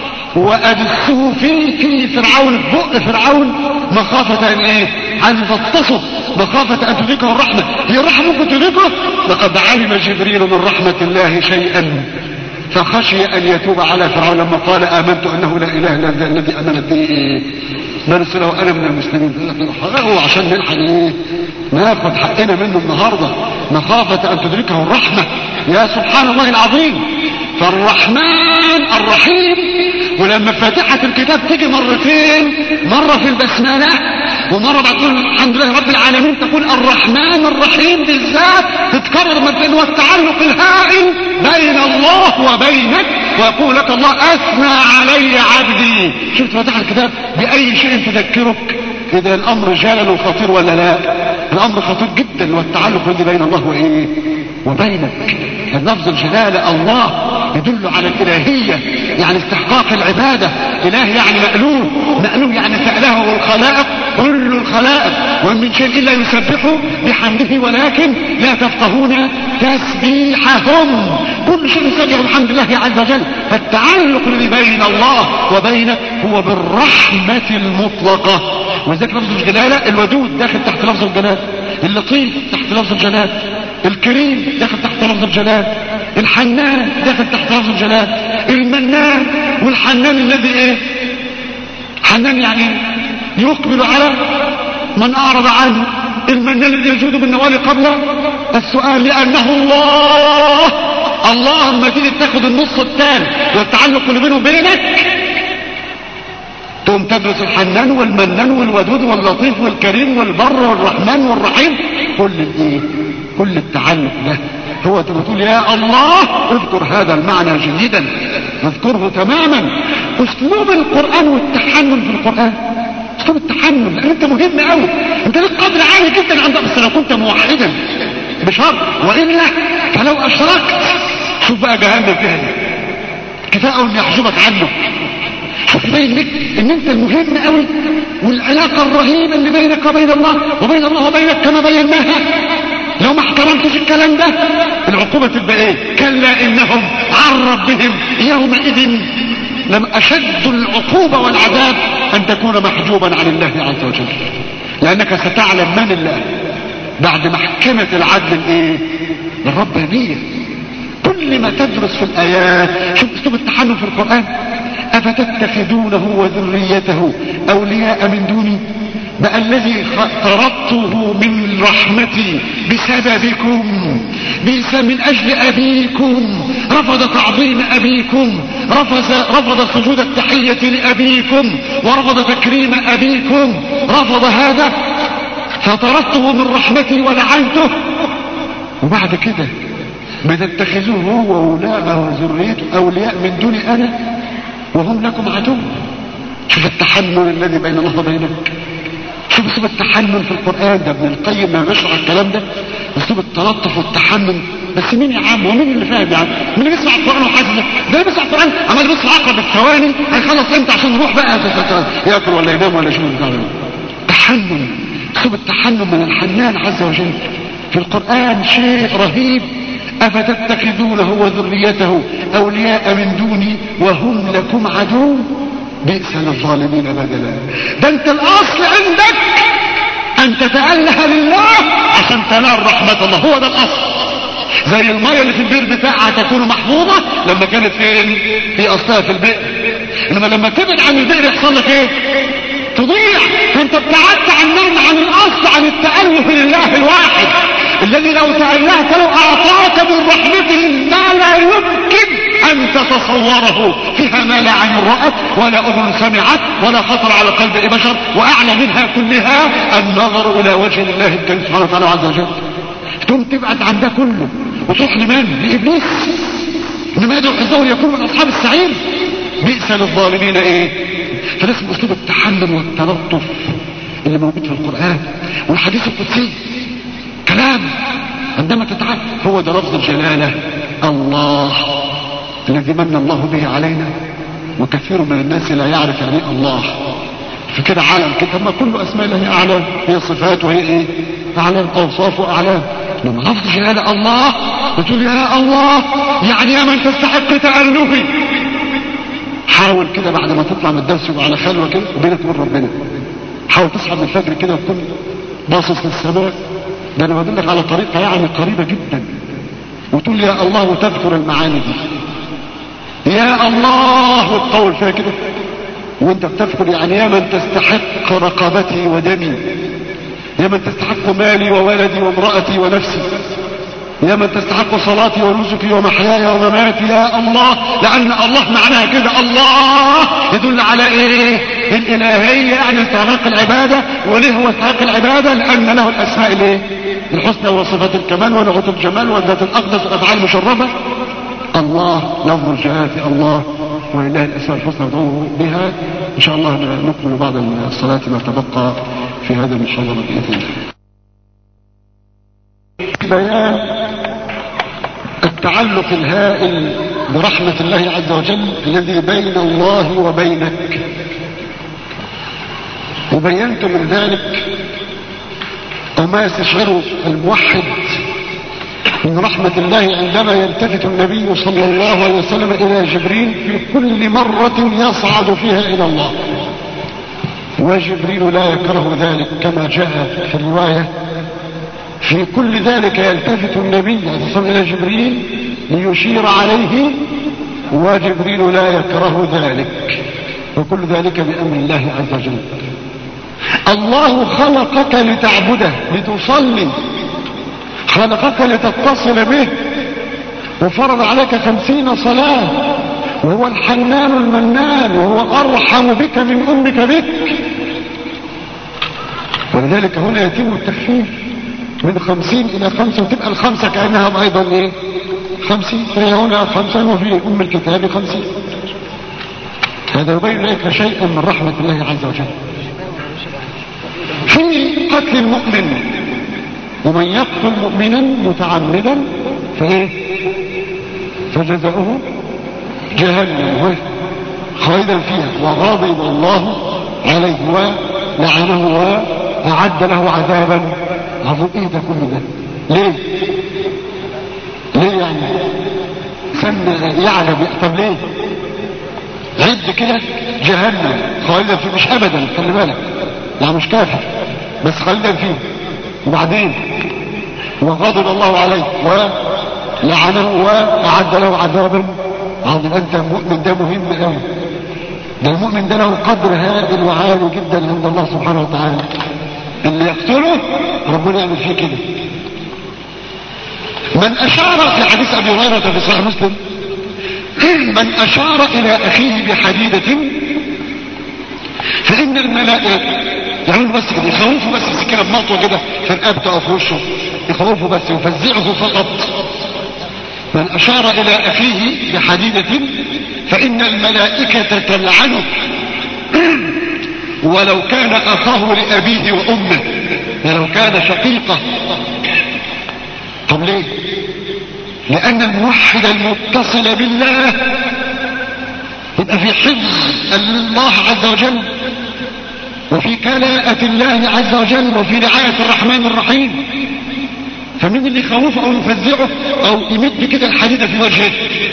وادسه في في فرعون بق فرعون مخافه ان ايه؟ ان تتصف، مخافه ان تدركه الرحمه. هي الرحمه ممكن تدركه؟ لقد علم جبريل من رحمه الله شيئا فخشي ان يتوب على فرعون لما قال امنت انه لا اله الا الذي امنت به من رسله وانا من المسلمين. هو عشان نلحق ايه؟ ناخد حقنا منه النهارده مخافه ان تدركه الرحمه. يا سبحان الله العظيم. فالرحمن الرحيم. ولما فاتحه الكتاب تيجي مرتين، مره في البسمله ومره بتقول الحمد لله رب العالمين، تقول الرحمن الرحيم بالذات تتكرر مرتين. والتعلق الهائل بين الله وبينك، ويقول لك الله اثنى علي عبدي. شفت فاتحه الكتاب باي شيء تذكرك؟ اذا الامر جلل وخطير ولا لا؟ الامر خطير جدا. والتعلق الذي بين الله وايه؟ وبينك. لفظ الجلاله الله يدل على الالهيه، يعني استحقاق العباده. اله يعني مألوه، مألوه يعني سأله الخلائق كل الخلائق، وان من شيء الا يسبحه بحمده ولكن لا تفقهون تسبيحهم. كل شيء يسبح بحمد الله عز وجل. فالتعلق الذي بين الله وبينك هو بالرحمه المطلقه. وذلك لفظ الجلاله الودود داخل تحت لفظ الجلال، اللطيف تحت لفظ الجلال، الكريم داخل تحت لفظ الجلال، الحنان داخل تحت لفظ الجلال، المنان والحنان الذي ايه؟ حنان يعني يقبل على من اعرض عنه، المنان الذي يجود بالنوال قبل السؤال لانه الله. الله اما تيجي تاخد النص الثاني والتعلق اللي بينه وبينك تقوم تدرس الحنان والمنان والودود واللطيف والكريم والبر والرحمن والرحيم. كل الايه؟ كل التعلق ده هو بتقول يا الله. اذكر هذا المعنى جيدا، اذكره تماما. اسلوب القرآن والتحنن في القرآن، اسلوب التحنن، لان انت مهم قوي، انت لك قدر عالي جدا عندك. بس لو كنت موحدا بشرط، والا فلو اشركت شوف بقى جهنم فيها كفاءة ان يحجبك عنه. شوف يبين لك ان انت المهم قوي، والعلاقة الرهيبة اللي بينك وبين الله وبين الله وبينك كما بيناها. لو ما احترمتش الكلام ده العقوبة تبقى ايه؟ كلا انهم عن ربهم يومئذ لم اشد العقوبة والعذاب ان تكون محجوبا عن الله عز وجل، لانك ستعلم من الله بعد محكمة العدل الايه؟ الربانية. كل ما تدرس في الايات شوف اسلوب التحنن في القرآن. افتتخذونه وذريته اولياء من دوني بقى الذي طردته من رحمتي بسببكم، من اجل ابيكم، رفض تعظيم ابيكم، رفض, رفض سجود التحية لابيكم، ورفض تكريم ابيكم، رفض هذا فطردته من رحمتي ولعنته. وبعد كده ما تتخذوه هو وأولاءه وذريته أولياء من دوني أنا وهم لكم عدو. شوف التحنن الذي بين الله وبينك، شوف اسلوب التحنن في القرآن. ده ابن القيم ما بيشرح الكلام ده، اسلوب التلطف والتحنن. بس مين يا عم ومين اللي فاهم يعني؟ مين اللي بيسمع القرآن وحاسس ده؟ ده اللي بيسمع القرآن عمال بيسمع عقرب الثواني هيخلص امتى عشان يروح بقى ياكل ولا ينام ولا يشوف تحنن. اسلوب التحنن من الحنان عز وجل في القرآن شيء رهيب. أفتتخذونه وذريته أولياء من دوني وهم لكم عدو بئس للظالمين بدلا. ده انت الأصل عندك أن تتأله لله عشان تنال رحمة الله، هو ده الأصل. زي المية اللي في البئر بتاعها تكون محفوظة لما كانت فين؟ في أصلها في البئر، إنما لما تبعد عن البئر يحصل لك إيه؟ تضيع. فانت ابتعدت عن عن الأصل، عن التأله لله الواحد الذي لو تألهت لو أعطاك من رحمته ما لا يمكن أن تتصوره، فيها ما لا عين رأت ولا أذن سمعت ولا خطر على قلب بشر، وأعلى منها كلها النظر إلى وجه الله الكريم سبحانه وتعالى عز وجل. ثم تبعد عن ده كله وتروح لمن؟ لإبليس. إنما يدعو حزبه يكون من أصحاب السعير. بئس للظالمين إيه؟ فده اسمه أسلوب التحنن والتلطف اللي موجود في القرآن والحديث القدسي. كلام عندما تتعلم هو ده لفظ الجلالة الله الذي من الله به علينا، وكثير من الناس لا يعرف يعني الله. في كده عالم كده ما كل اسماء الله اعلام، هي صفات وهي ايه؟ اعلام، اوصاف واعلام. لما لفظ الجلالة الله بتقول يا الله يعني يا من تستحق تألهي. حاول كده بعد ما تطلع من الدرس وعلى خلوة كده وبينك وبين ربنا، حاول تصحى من الفجر كده وتكون باصص للسماء. ده انا بدلك على طريقة يعني قريبة جدا، وتقول يا الله وتذكر المعاني دي يا الله وتطول فيها كده وانت بتذكر يعني يا من تستحق رقبتي ودمي، يا من تستحق مالي وولدي وامرأتي ونفسي، يا من تستحق صلاتي ونسكي ومحياي ومماتي يا الله. لأن الله معناها كده الله يدل على ايه؟ الإلهية، يعني استحقاق العبادة. وليه هو استحقاق العبادة؟ لأن له الأسماء الايه؟ الحسنى وصفات الكمال ونعوت الجمال والذات الأقدس والأفعال المشرفة. الله لفظ الجلالة الله، ولله الأسماء الحسنى ندعوه بها. إن شاء الله نكمل بعد الصلاة ما تبقى في هذا المحاضرة بإذن الله. بيان التعلق الهائل برحمة الله عز وجل الذي بين الله وبينك. وبينت من ذلك وما يستشعر الموحد من رحمة الله عندما يلتفت النبي صلى الله عليه وسلم إلى جبريل في كل مرة يصعد فيها إلى الله، وجبريل لا يكره ذلك كما جاء في الرواية. في كل ذلك يلتفت النبي صلى الله عليه وسلم إلى جبريل ليشير عليه، وجبريل لا يكره ذلك، وكل ذلك بأمر الله عز وجل. الله خلقك لتعبده لتصلي، خلقك لتتصل به، وفرض عليك خمسين صلاة، وهو الحنان المنان، وهو أرحم بك من أمك بك. ولذلك هنا يتم التخفيف من خمسين إلى خمسة، وتبقى الخمسة كأنها أيضا إيه؟ خمسين. فهي هنا خمسة وفي أم الكتاب خمسين. هذا يبين لك شيئا من رحمة الله عز وجل. في قتل المؤمن، ومن يقتل مؤمنا متعمدا فايه؟ فجزاؤه جهنم خالدا فيها وغضب الله عليه ولعنه واعد له عذابا عظيما. ايه ده كله ده؟ ليه؟ ليه يعني؟ سن يعلم. طب ليه؟ عد كده جهنم خالدا فيه، مش ابدا، خلي بالك، يعني مش كافر بس خالدا فيه. وبعدين وغضب الله عليه ولعنه واعد له عذابا عظيما. انت المؤمن ده مهم قوي، ده المؤمن ده له قدر هائل وعالي جدا عند الله سبحانه وتعالى. اللي يقتله ربنا يعمل فيه كده. من اشار في حديث ابي هريره في صحيح مسلم، من اشار الى اخيه بحديدة فان الملائكة يعملوا بس كده، يخوفوا بس سكينة بمطوة كده في رقبته او في وشه، يخوفوا بس يفزعه فقط. من اشار الى اخيه بحديدة فان الملائكة تلعنه ولو كان اخاه لابيه وامه، ولو كان شقيقه. طب ليه؟ لان الموحد المتصل بالله يبقى في حفظ الله عز وجل، وفي كلاءة الله عز وجل، وفي رعاية الرحمن الرحيم. فمين اللي يخوفه او يفزعه او يمد كده الحديدة في وجهه؟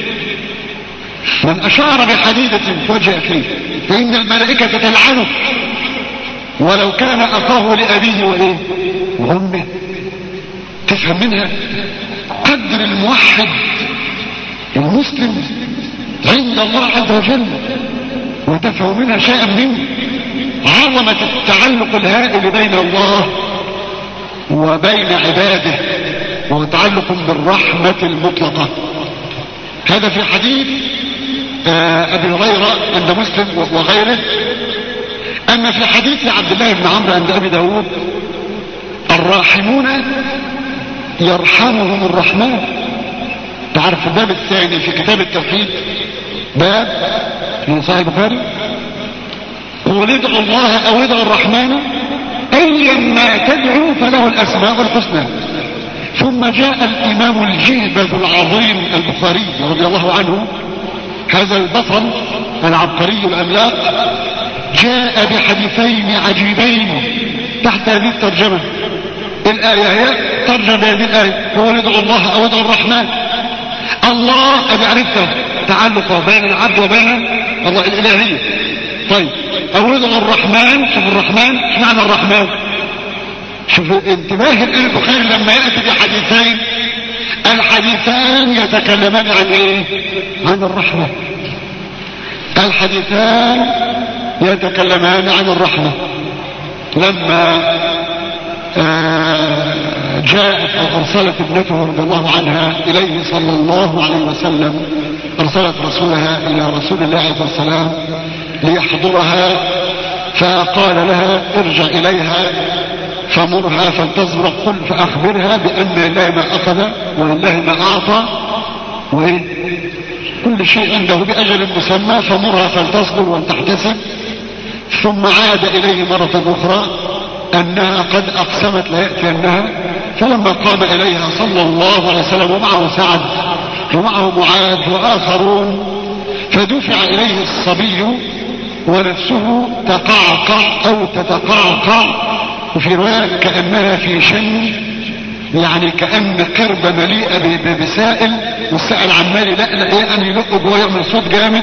من اشار بحديدة في وجه اخيه فان الملائكة تلعنه ولو كان اخاه لابيه وايه وامه. تفهم منها قدر الموحد المسلم عند الله عز وجل، وتفهم منها شيئا من عظمة التعلق الهائل بين الله وبين عباده، وتعلق بالرحمة المطلقة. هذا في حديث ابي هريرة عند مسلم وغيره. اما في حديث عبد الله بن عمرو عند ابي داود، الراحمون يرحمهم الرحمن. تعرف الباب الثاني في كتاب التوحيد، باب من صحيح البخاري، قل ادعوا الله او ادعوا الرحمن ايما تدعوا فله الاسماء الحسنى. ثم جاء الامام الجهبذ العظيم البخاري رضي الله عنه، هذا البطل العبقري العملاق، جاء بحديثين عجيبين تحت هذه الترجمة. الآية هي ترجمة هذه الآية، هو ندعو الله أو ندعو الرحمن. الله أبي عرفته تعلق بين العبد وبين الله الإلهية. طيب أو ندعو الرحمن، شوف الرحمن، ايش معنى الرحمن؟ شوف انتباه الإمام البخاري لما يأتي بحديثين، الحديثان يتكلمان عن ايه؟ عن الرحمة. الحديثان يتكلمان عن الرحمة. لما جاءت وارسلت ابنته رضي الله عنها اليه صلى الله عليه وسلم، ارسلت رسولها الى رسول الله عليه الصلاه والسلام ليحضرها، فقال لها ارجع اليها فمرها فلتصبر، قل فاخبرها بان لله ما اخذ ولله ما اعطى وكل شيء عنده باجل مسمى، فمرها فلتصبر ولتحتسب. ثم عاد اليه مرة اخرى انها قد اقسمت ليأتينها، فلما قام اليها صلى الله عليه وسلم ومعه سعد ومعه معاذ واخرون، فدفع اليه الصبي ونفسه تقعقع او تتقعقع، وفي رواية كأنها في شن، يعني كأن قربة مليئة بسائل، والسائل عمال يلقلق يعني يلق جوه يعمل صوت جامد،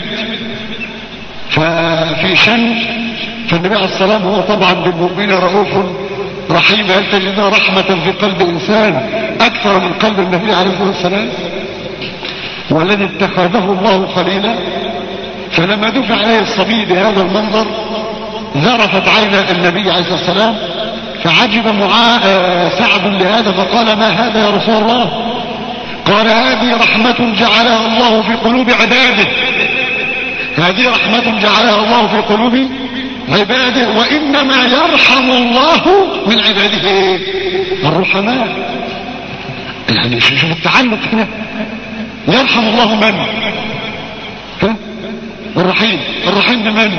ففي شن. فالنبي عليه السلام هو طبعا بالمؤمنين رؤوف رحيم، هل تجد رحمة في قلب انسان اكثر من قلب النبي عليه الصلاة والسلام؟ والذي اتخذه الله خليلا. فلما دفع اليه الصبي بهذا المنظر ذرفت عين النبي عليه الصلاة والسلام، فعجب معا... سعد لهذا، فقال ما هذا يا رسول الله؟ قال هذه رحمة جعلها الله في قلوب عباده، هذه رحمة جعلها الله في قلوب عباده، وإنما يرحم الله من عباده الرحماء. يعني شوف التعلق هنا، يرحم الله من؟ ها؟ الرحيم. الرحيم بمن؟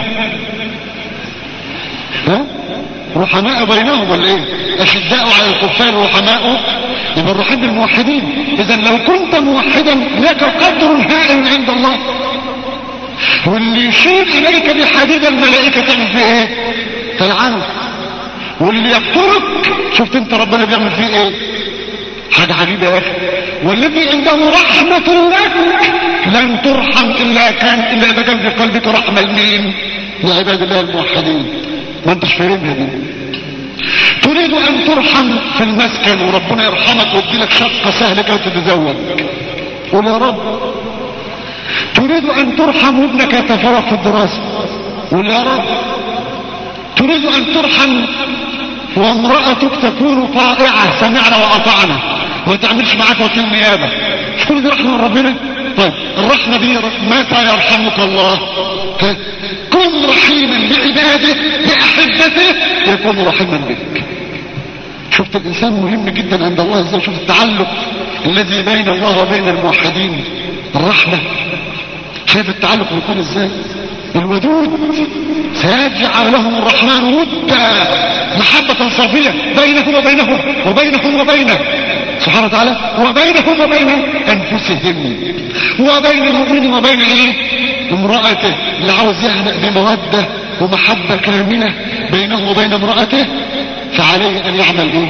ها؟ رحماء بينهم ولا ايه؟ اشداء على الكفار رحماء، يبقى الرحيم بالموحدين. اذا لو كنت موحدا لك قدر هائل عند الله، واللي يشير اليك بحديد الملائكة تعمل فيه ايه؟ تلعنه. واللي يقتلك شفت انت ربنا بيعمل فيه ايه؟ حاجة عجيبة يا اخي. والذي عنده رحمة لك لن ترحم الا كان الا اذا كان في قلبك رحمة لمين؟ لعباد الله الموحدين. ما انتش فاهمها دي. تريد ان ترحم في المسكن وربنا يرحمك ويديلك شقة سهلة كي تتزوج، قول يا رب. تريد ان ترحم وابنك يتفوق في الدراسة، قول يا رب. تريد ان ترحم وامرأتك تكون طائعة سمعنا وأطعنا وما تعملش معاك وكيل نيابة. مش كل دي رحمة من ربنا؟ طيب الرحمة دي متى يرحمك الله؟ كن رحيما بعباده بأحبته يكون رحيما بك. شفت الإنسان مهم جدا عند الله ازاي؟ شفت التعلق الذي بين الله وبين الموحدين، الرحمة. شايف التعلق يكون ازاي؟ الودود سيجعل لهم الرحمن ودا محبة صافية بينهم وبينه وبينهم وبينه سبحانه وتعالى وبينهم وبين انفسهم وبين المؤمن وبين ايه؟ امرأته. اللي عاوز يهنأ بمودة ومحبة كاملة بينه وبين امرأته فعليه ان يعمل ايه؟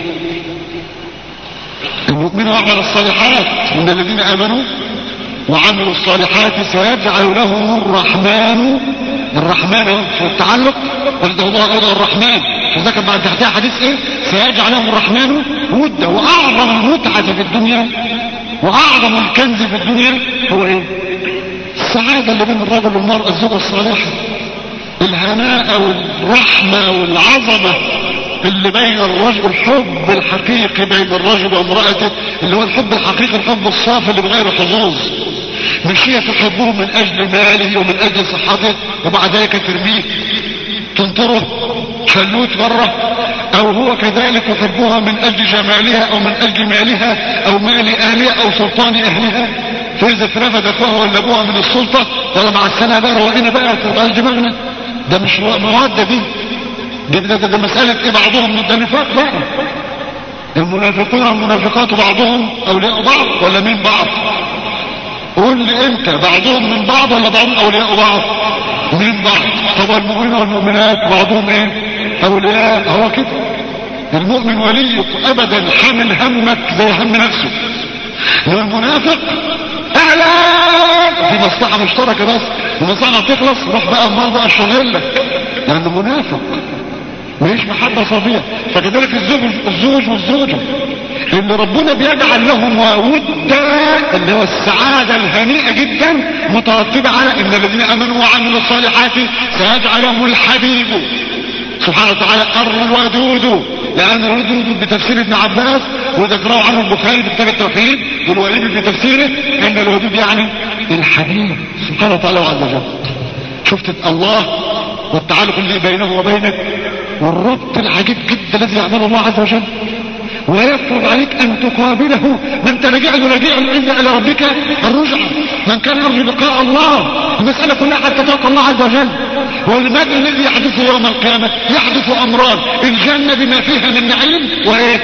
المؤمن يعمل الصالحات، من الذين امنوا وعملوا الصالحات سيجعل لهم الرحمن الرحمن في التعلق وعنده الله ايضا الرحمن. فذكر بعد تحتها حديث ايه؟ سيجعل لهم الرحمن ودا. واعظم المتعة في الدنيا واعظم الكنز في الدنيا هو ايه؟ السعادة اللي بين الرجل والمرأة، الزوجة الصالحة، الهناء والرحمة والعظمة اللي بين الرجل، الحب الحقيقي بين الرجل وامرأته اللي هو الحب الحقيقي، الحب الصافي اللي بغير حظوظ. مش هي تحبه من اجل ماله ومن اجل صحته وبعد ذلك ترميه تنطره فلوت بره، او هو كذلك يحبها من اجل جمالها او من اجل مالها او مال اهلها او سلطان اهلها، فاذا اترفد اخوها ولا ابوها من السلطة ولا مع السنة بقى روقنا بقى تبقى دماغنا. ده مش مواد دي دي, ده, ده, ده مسألة ايه؟ بعضهم ده نفاق بقى. المنافقون والمنافقات بعضهم اولياء بعض ولا من بعض؟ قول لي انت بعضهم من بعض ولا بعضهم اولياء بعض؟ من بعض. طب المؤمنين والمؤمنات بعضهم ايه؟ اولياء. هو كده المؤمن وليك ابدا حامل همك زي هم نفسه. والمنافق اعلى في مصلحة مشتركة بس المصلحة تخلص روح بقى المرضى اشغل لك لانه منافق مش محبة صافية. فكذلك الزوج الزوج والزوجة اللي ربنا بيجعل لهم ودا اللي هو السعادة الهنيئة جدا مترتبة على ان الذين امنوا وعملوا الصالحات سيجعل لهم الحبيب سبحانه وتعالى الودود. لان الودود بتفسير ابن عباس وذكره عنه البخاري في كتاب التوحيد والوليد في تفسيره ان الودود يعني الحبيب سبحانه وتعالى عز وجل. شفت الله والتعلق اللي بينه وبينك والربط العجيب جدا الذي يعمله الله عز وجل ويفرض عليك ان تقابله. من ترجع له رجيع الا الى ربك الرجعة. من كان يرجو لقاء الله المسألة كلها حتى تلقى الله عز وجل. والمجد الذي يحدث يوم القيامة يحدث امران: الجنة بما فيها من نعيم وايه؟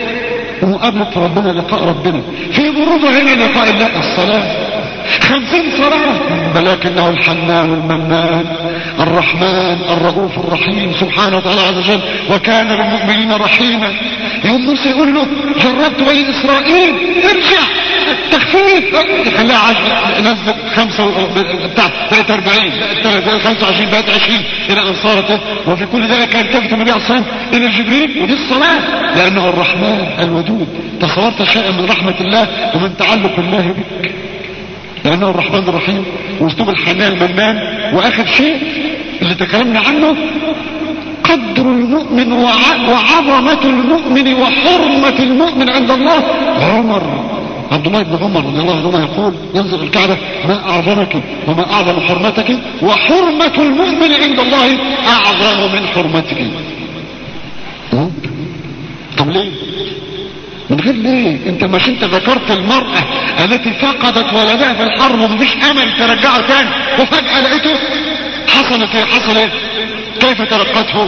ومقابلة ربنا لقاء ربنا في بروض هنا لقاء الله الصلاة خمسين صلاة. ولكنه الحنان المنان الرحمن الرؤوف الرحيم سبحانه وتعالى عز وجل. وكان بالمؤمنين رحيما. يوم موسى يقول له جربت بني اسرائيل ارجع التخفيف خليها عشر نزل خمسة بتاع بقت اربعين خمسة وعشرين بقت عشرين الى ان صارت. وفي كل ذلك التفت النبي عليه الصلاة والسلام الى جبريل ودي الصلاة لانه الرحمن الودود. تصورت شيئا من رحمة الله ومن تعلق الله بك لانه الرحمن الرحيم واسلوب الحنان المنان. واخر شيء اللي تكلمنا عنه قدر المؤمن وعظمة المؤمن وحرمة المؤمن عند الله. عمر عبد الله بن عمر رضي الله عنه يقول ينظر الكعبة ما اعظمك وما اعظم حرمتك وحرمة المؤمن عند الله اعظم من حرمتك. طب ليه؟ من غير ليه؟ انت مش انت ذكرت المرأة التي فقدت ولدها في الحرب ومفيش امل ترجعه تاني وفجأة لقيته حصلت ايه؟ حصل ايه؟ كيف تلقته؟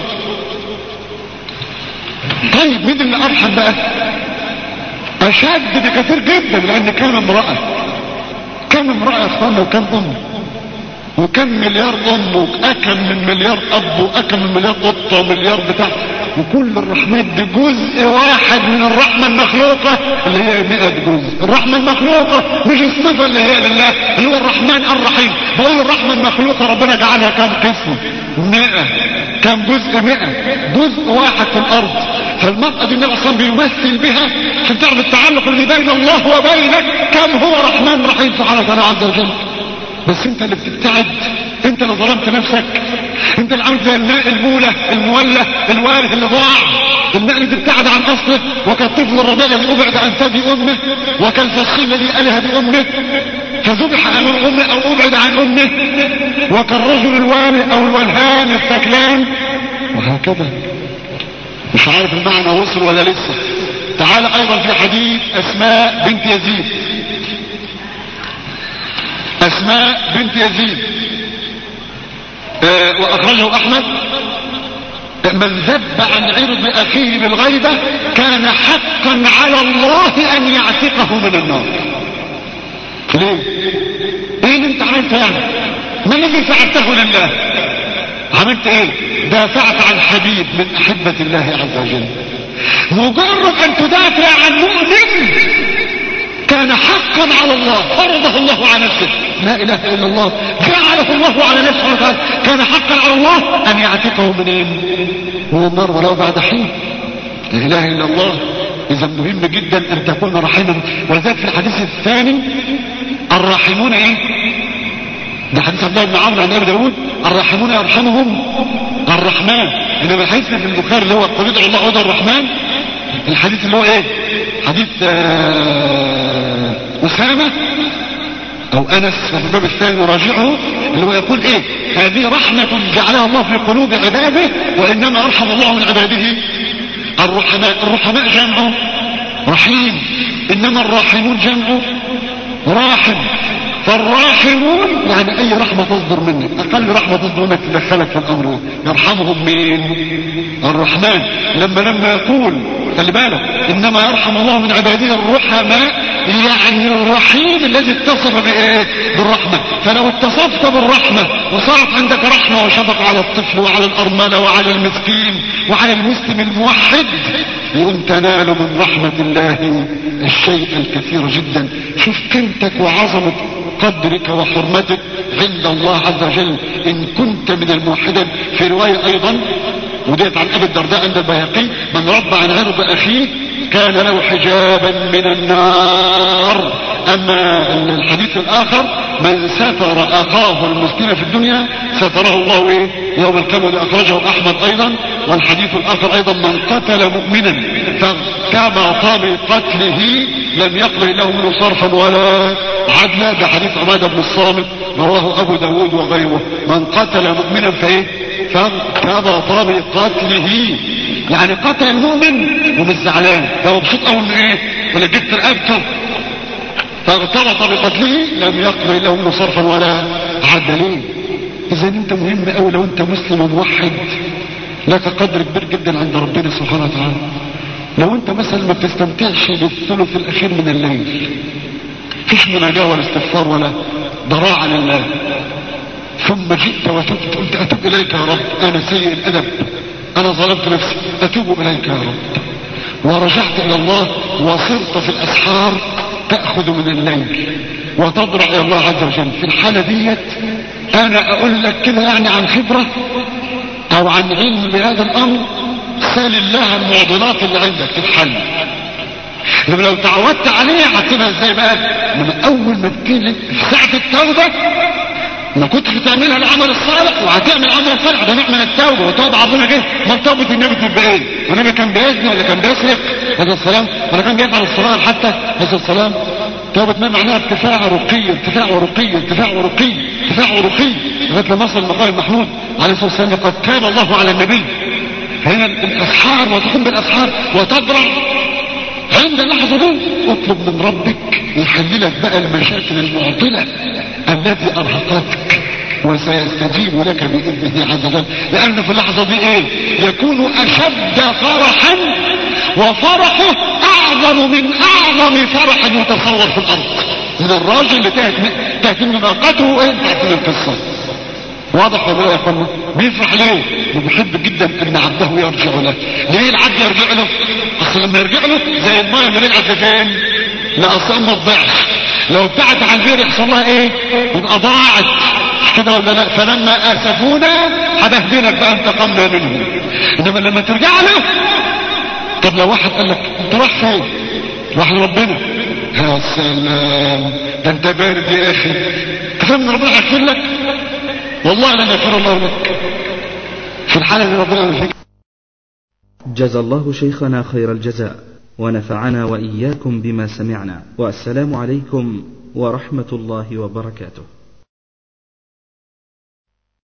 طيب مين اللي ارحم بقى؟ اشد بكثير جدا لان كان امرأة كان امرأة يا اخوانا وكان ام وكم مليار ام واكم من مليار اب واكم من مليار قطه ومليار بتاع وكل الرحمات دي جزء واحد من الرحمه المخلوقه اللي هي مئة جزء. الرحمه المخلوقه مش الصفه اللي هي لله اللي هو الرحمن الرحيم. بقول الرحمه المخلوقه ربنا جعلها كم قسم؟ مئة. كم جزء؟ مئة. جزء واحد في الارض. فالمرأة دي النبي اصلا بيمثل بها عشان تعرف التعلق اللي بين الله وبينك كم هو رحمن رحيم سبحانه وتعالى عز وجل. بس انت اللي بتبتعد، انت اللي ظلمت نفسك انت اللي عامل زي الماء المولى المولى الوارث اللي ضاع، الماء الذي ابتعد عن اصله، وكالطفل الرضيع الذي ابعد عن ثدي امه، وكالفصيل الذي اله بامه فذبح امام امه او ابعد عن امه، وكالرجل الوالي او الولهان الثكلان، وهكذا. مش عارف المعنى وصل ولا لسه. تعال ايضا في حديث اسماء بنت يزيد، اسماء بنت يزيد اه واخرجه احمد: من ذب عن عرض اخيه بالغيبة كان حقا على الله ان يعتقه من النار. ليه؟ ايه اللي انت عملته يعني؟ ما الذي فعلته لله؟ عملت ايه؟ دافعت عن حبيب من احبة الله عز وجل. مجرد ان تدافع عن مؤمن كان حقا على الله، فرضه الله على نفسه، لا اله الا الله، جعله الله على نفسه وتعالى، كان حقا على الله ان يعتقه من من النار ولو بعد حين. لا اله الا الله. اذا مهم جدا ان تكون رحيما. ولذلك في الحديث الثاني الراحمون ايه؟ ده حديث عبد الله بن عمرو عن ابي داود: الراحمون يرحمهم الرحمن. انما الحديث في البخاري اللي هو قل ادعوا الله ادعوا الرحمن، الحديث اللي هو ايه؟ حديث آه اسامه او انس في الباب الثاني راجعه، اللي هو يقول ايه؟ هذه رحمة جعلها الله في قلوب عباده، وانما ارحم الله من عباده الرحماء. الرحماء جمعه رحيم، انما الراحمون جمعه راحم. فالراحمون يعني اي رحمة تصدر منك، اقل رحمة تصدر منك تدخلك في الامر، يرحمهم مين؟ الرحمن. لما لما يقول خلي بالك انما يرحم الله من عباده الرحماء، يعني الرحيم الذي اتصف بايه؟ بالرحمة. فلو اتصفت بالرحمة وصارت عندك رحمة وشفقة على الطفل وعلى الارملة وعلى المسكين وعلى المسلم الموحد، يقوم تنال من رحمة الله الشيء الكثير جدا. شوف قيمتك وعظمة قدرك وحرمتك عند الله عز وجل ان كنت من الموحدين. في رواية ايضا وديت عن ابي الدرداء عند البيهقي: من رب عن عرض اخيه كان له حجابا من النار. اما الحديث الاخر: من ستر اخاه المسلم في الدنيا ستره الله ايه؟ يوم القيامة. اخرجه احمد ايضا. والحديث الاخر ايضا: من قتل مؤمنا فكما طال قتله لم يقبل له منه صرفا ولا عدلا. ده حديث عبادة بن الصامت رواه ابو داود وغيره. من قتل مؤمنا فايه؟ فكما طال قتله، يعني قتل المؤمن ومش زعلان، ده مبسوط اول من ايه؟ ولا جبت رقبته فارتبط بقتله لم يقبل له منه صرفا ولا عدلا. اذا انت مهم قوي لو انت مسلم موحد، لك قدر كبير جدا عند ربنا سبحانه وتعالى. لو انت مثلا ما بتستمتعش بالثلث الاخير من الليل، فيش مناجاة ولا استغفار ولا ضراعة لله، ثم جئت وتبت قلت اتوب اليك يا رب، انا سيء الادب، انا ظلمت نفسي، اتوب اليك يا رب، ورجعت الى الله وصرت في الاسحار تأخذ من الليل وتضرع الى الله عز وجل. في الحالة ديت انا اقول لك كده يعني عن خبرة او عن علم بهذا الامر، سال الله المعضلات اللي عندك تتحل. لما لو تعودت عليها هتبقى ازاي بقى؟ لما اول ما بتيجي في ساعة التوبة ما كنتش بتعملها العمل الصالح وهتعمل عمل صالح، ده نعمل التوبة وتوبة ربنا جه. ما توبة النبي تبقى ايه؟ والنبي كان بيزني ولا كان بيسرق عليه السلام ولا كان بيفعل الصلاة حتى عليه السلام؟ توبة ما معناها ارتفاع ورقي ارتفاع ورقي ارتفاع ورقي ارتفاع ورقي لغاية لما وصل المقام المحمود عليه الصلاة والسلام: قد تاب الله على النبي. هنا الاسحار وتقوم بالاسحار وتضرع عند اللحظة دي اطلب من ربك يحللك بقى المشاكل المعضلة التي ارهقتك، وسيستجيب لك بإذنه عز وجل. لأن في اللحظة دي ايه؟ يكون اشد فرحا، وفرحه اعظم من اعظم فرح يتصور في الارض من الراجل اللي تهتم ناقته ايه؟ تهتم القصة. واضح ولا لا يا اخوانا؟ بيفرح ليه؟ بيحب جدا ان عبده يرجع له. ليه العبد يرجع له؟ اصل لما يرجع له زي الماء اللي رجعت فين؟ لا اصلا ما تضيعش. لو ابتعدت عن البير يحصل لها ايه؟ يبقى ضاعت كده ولا لا؟ فلما اسفونا هنهدينك بقى انتقمنا منهم. انما لما ترجع له، طب لو واحد قال لك انت رايح فين؟ راح لربنا. يا سلام، ده انت بارد يا اخي. تفهم ان ربنا هيغفر لك؟ والله لن يغفر الله لك. في الحالة اللي ربنا يعمل. جزى الله شيخنا خير الجزاء ونفعنا وإياكم بما سمعنا، والسلام عليكم ورحمة الله وبركاته.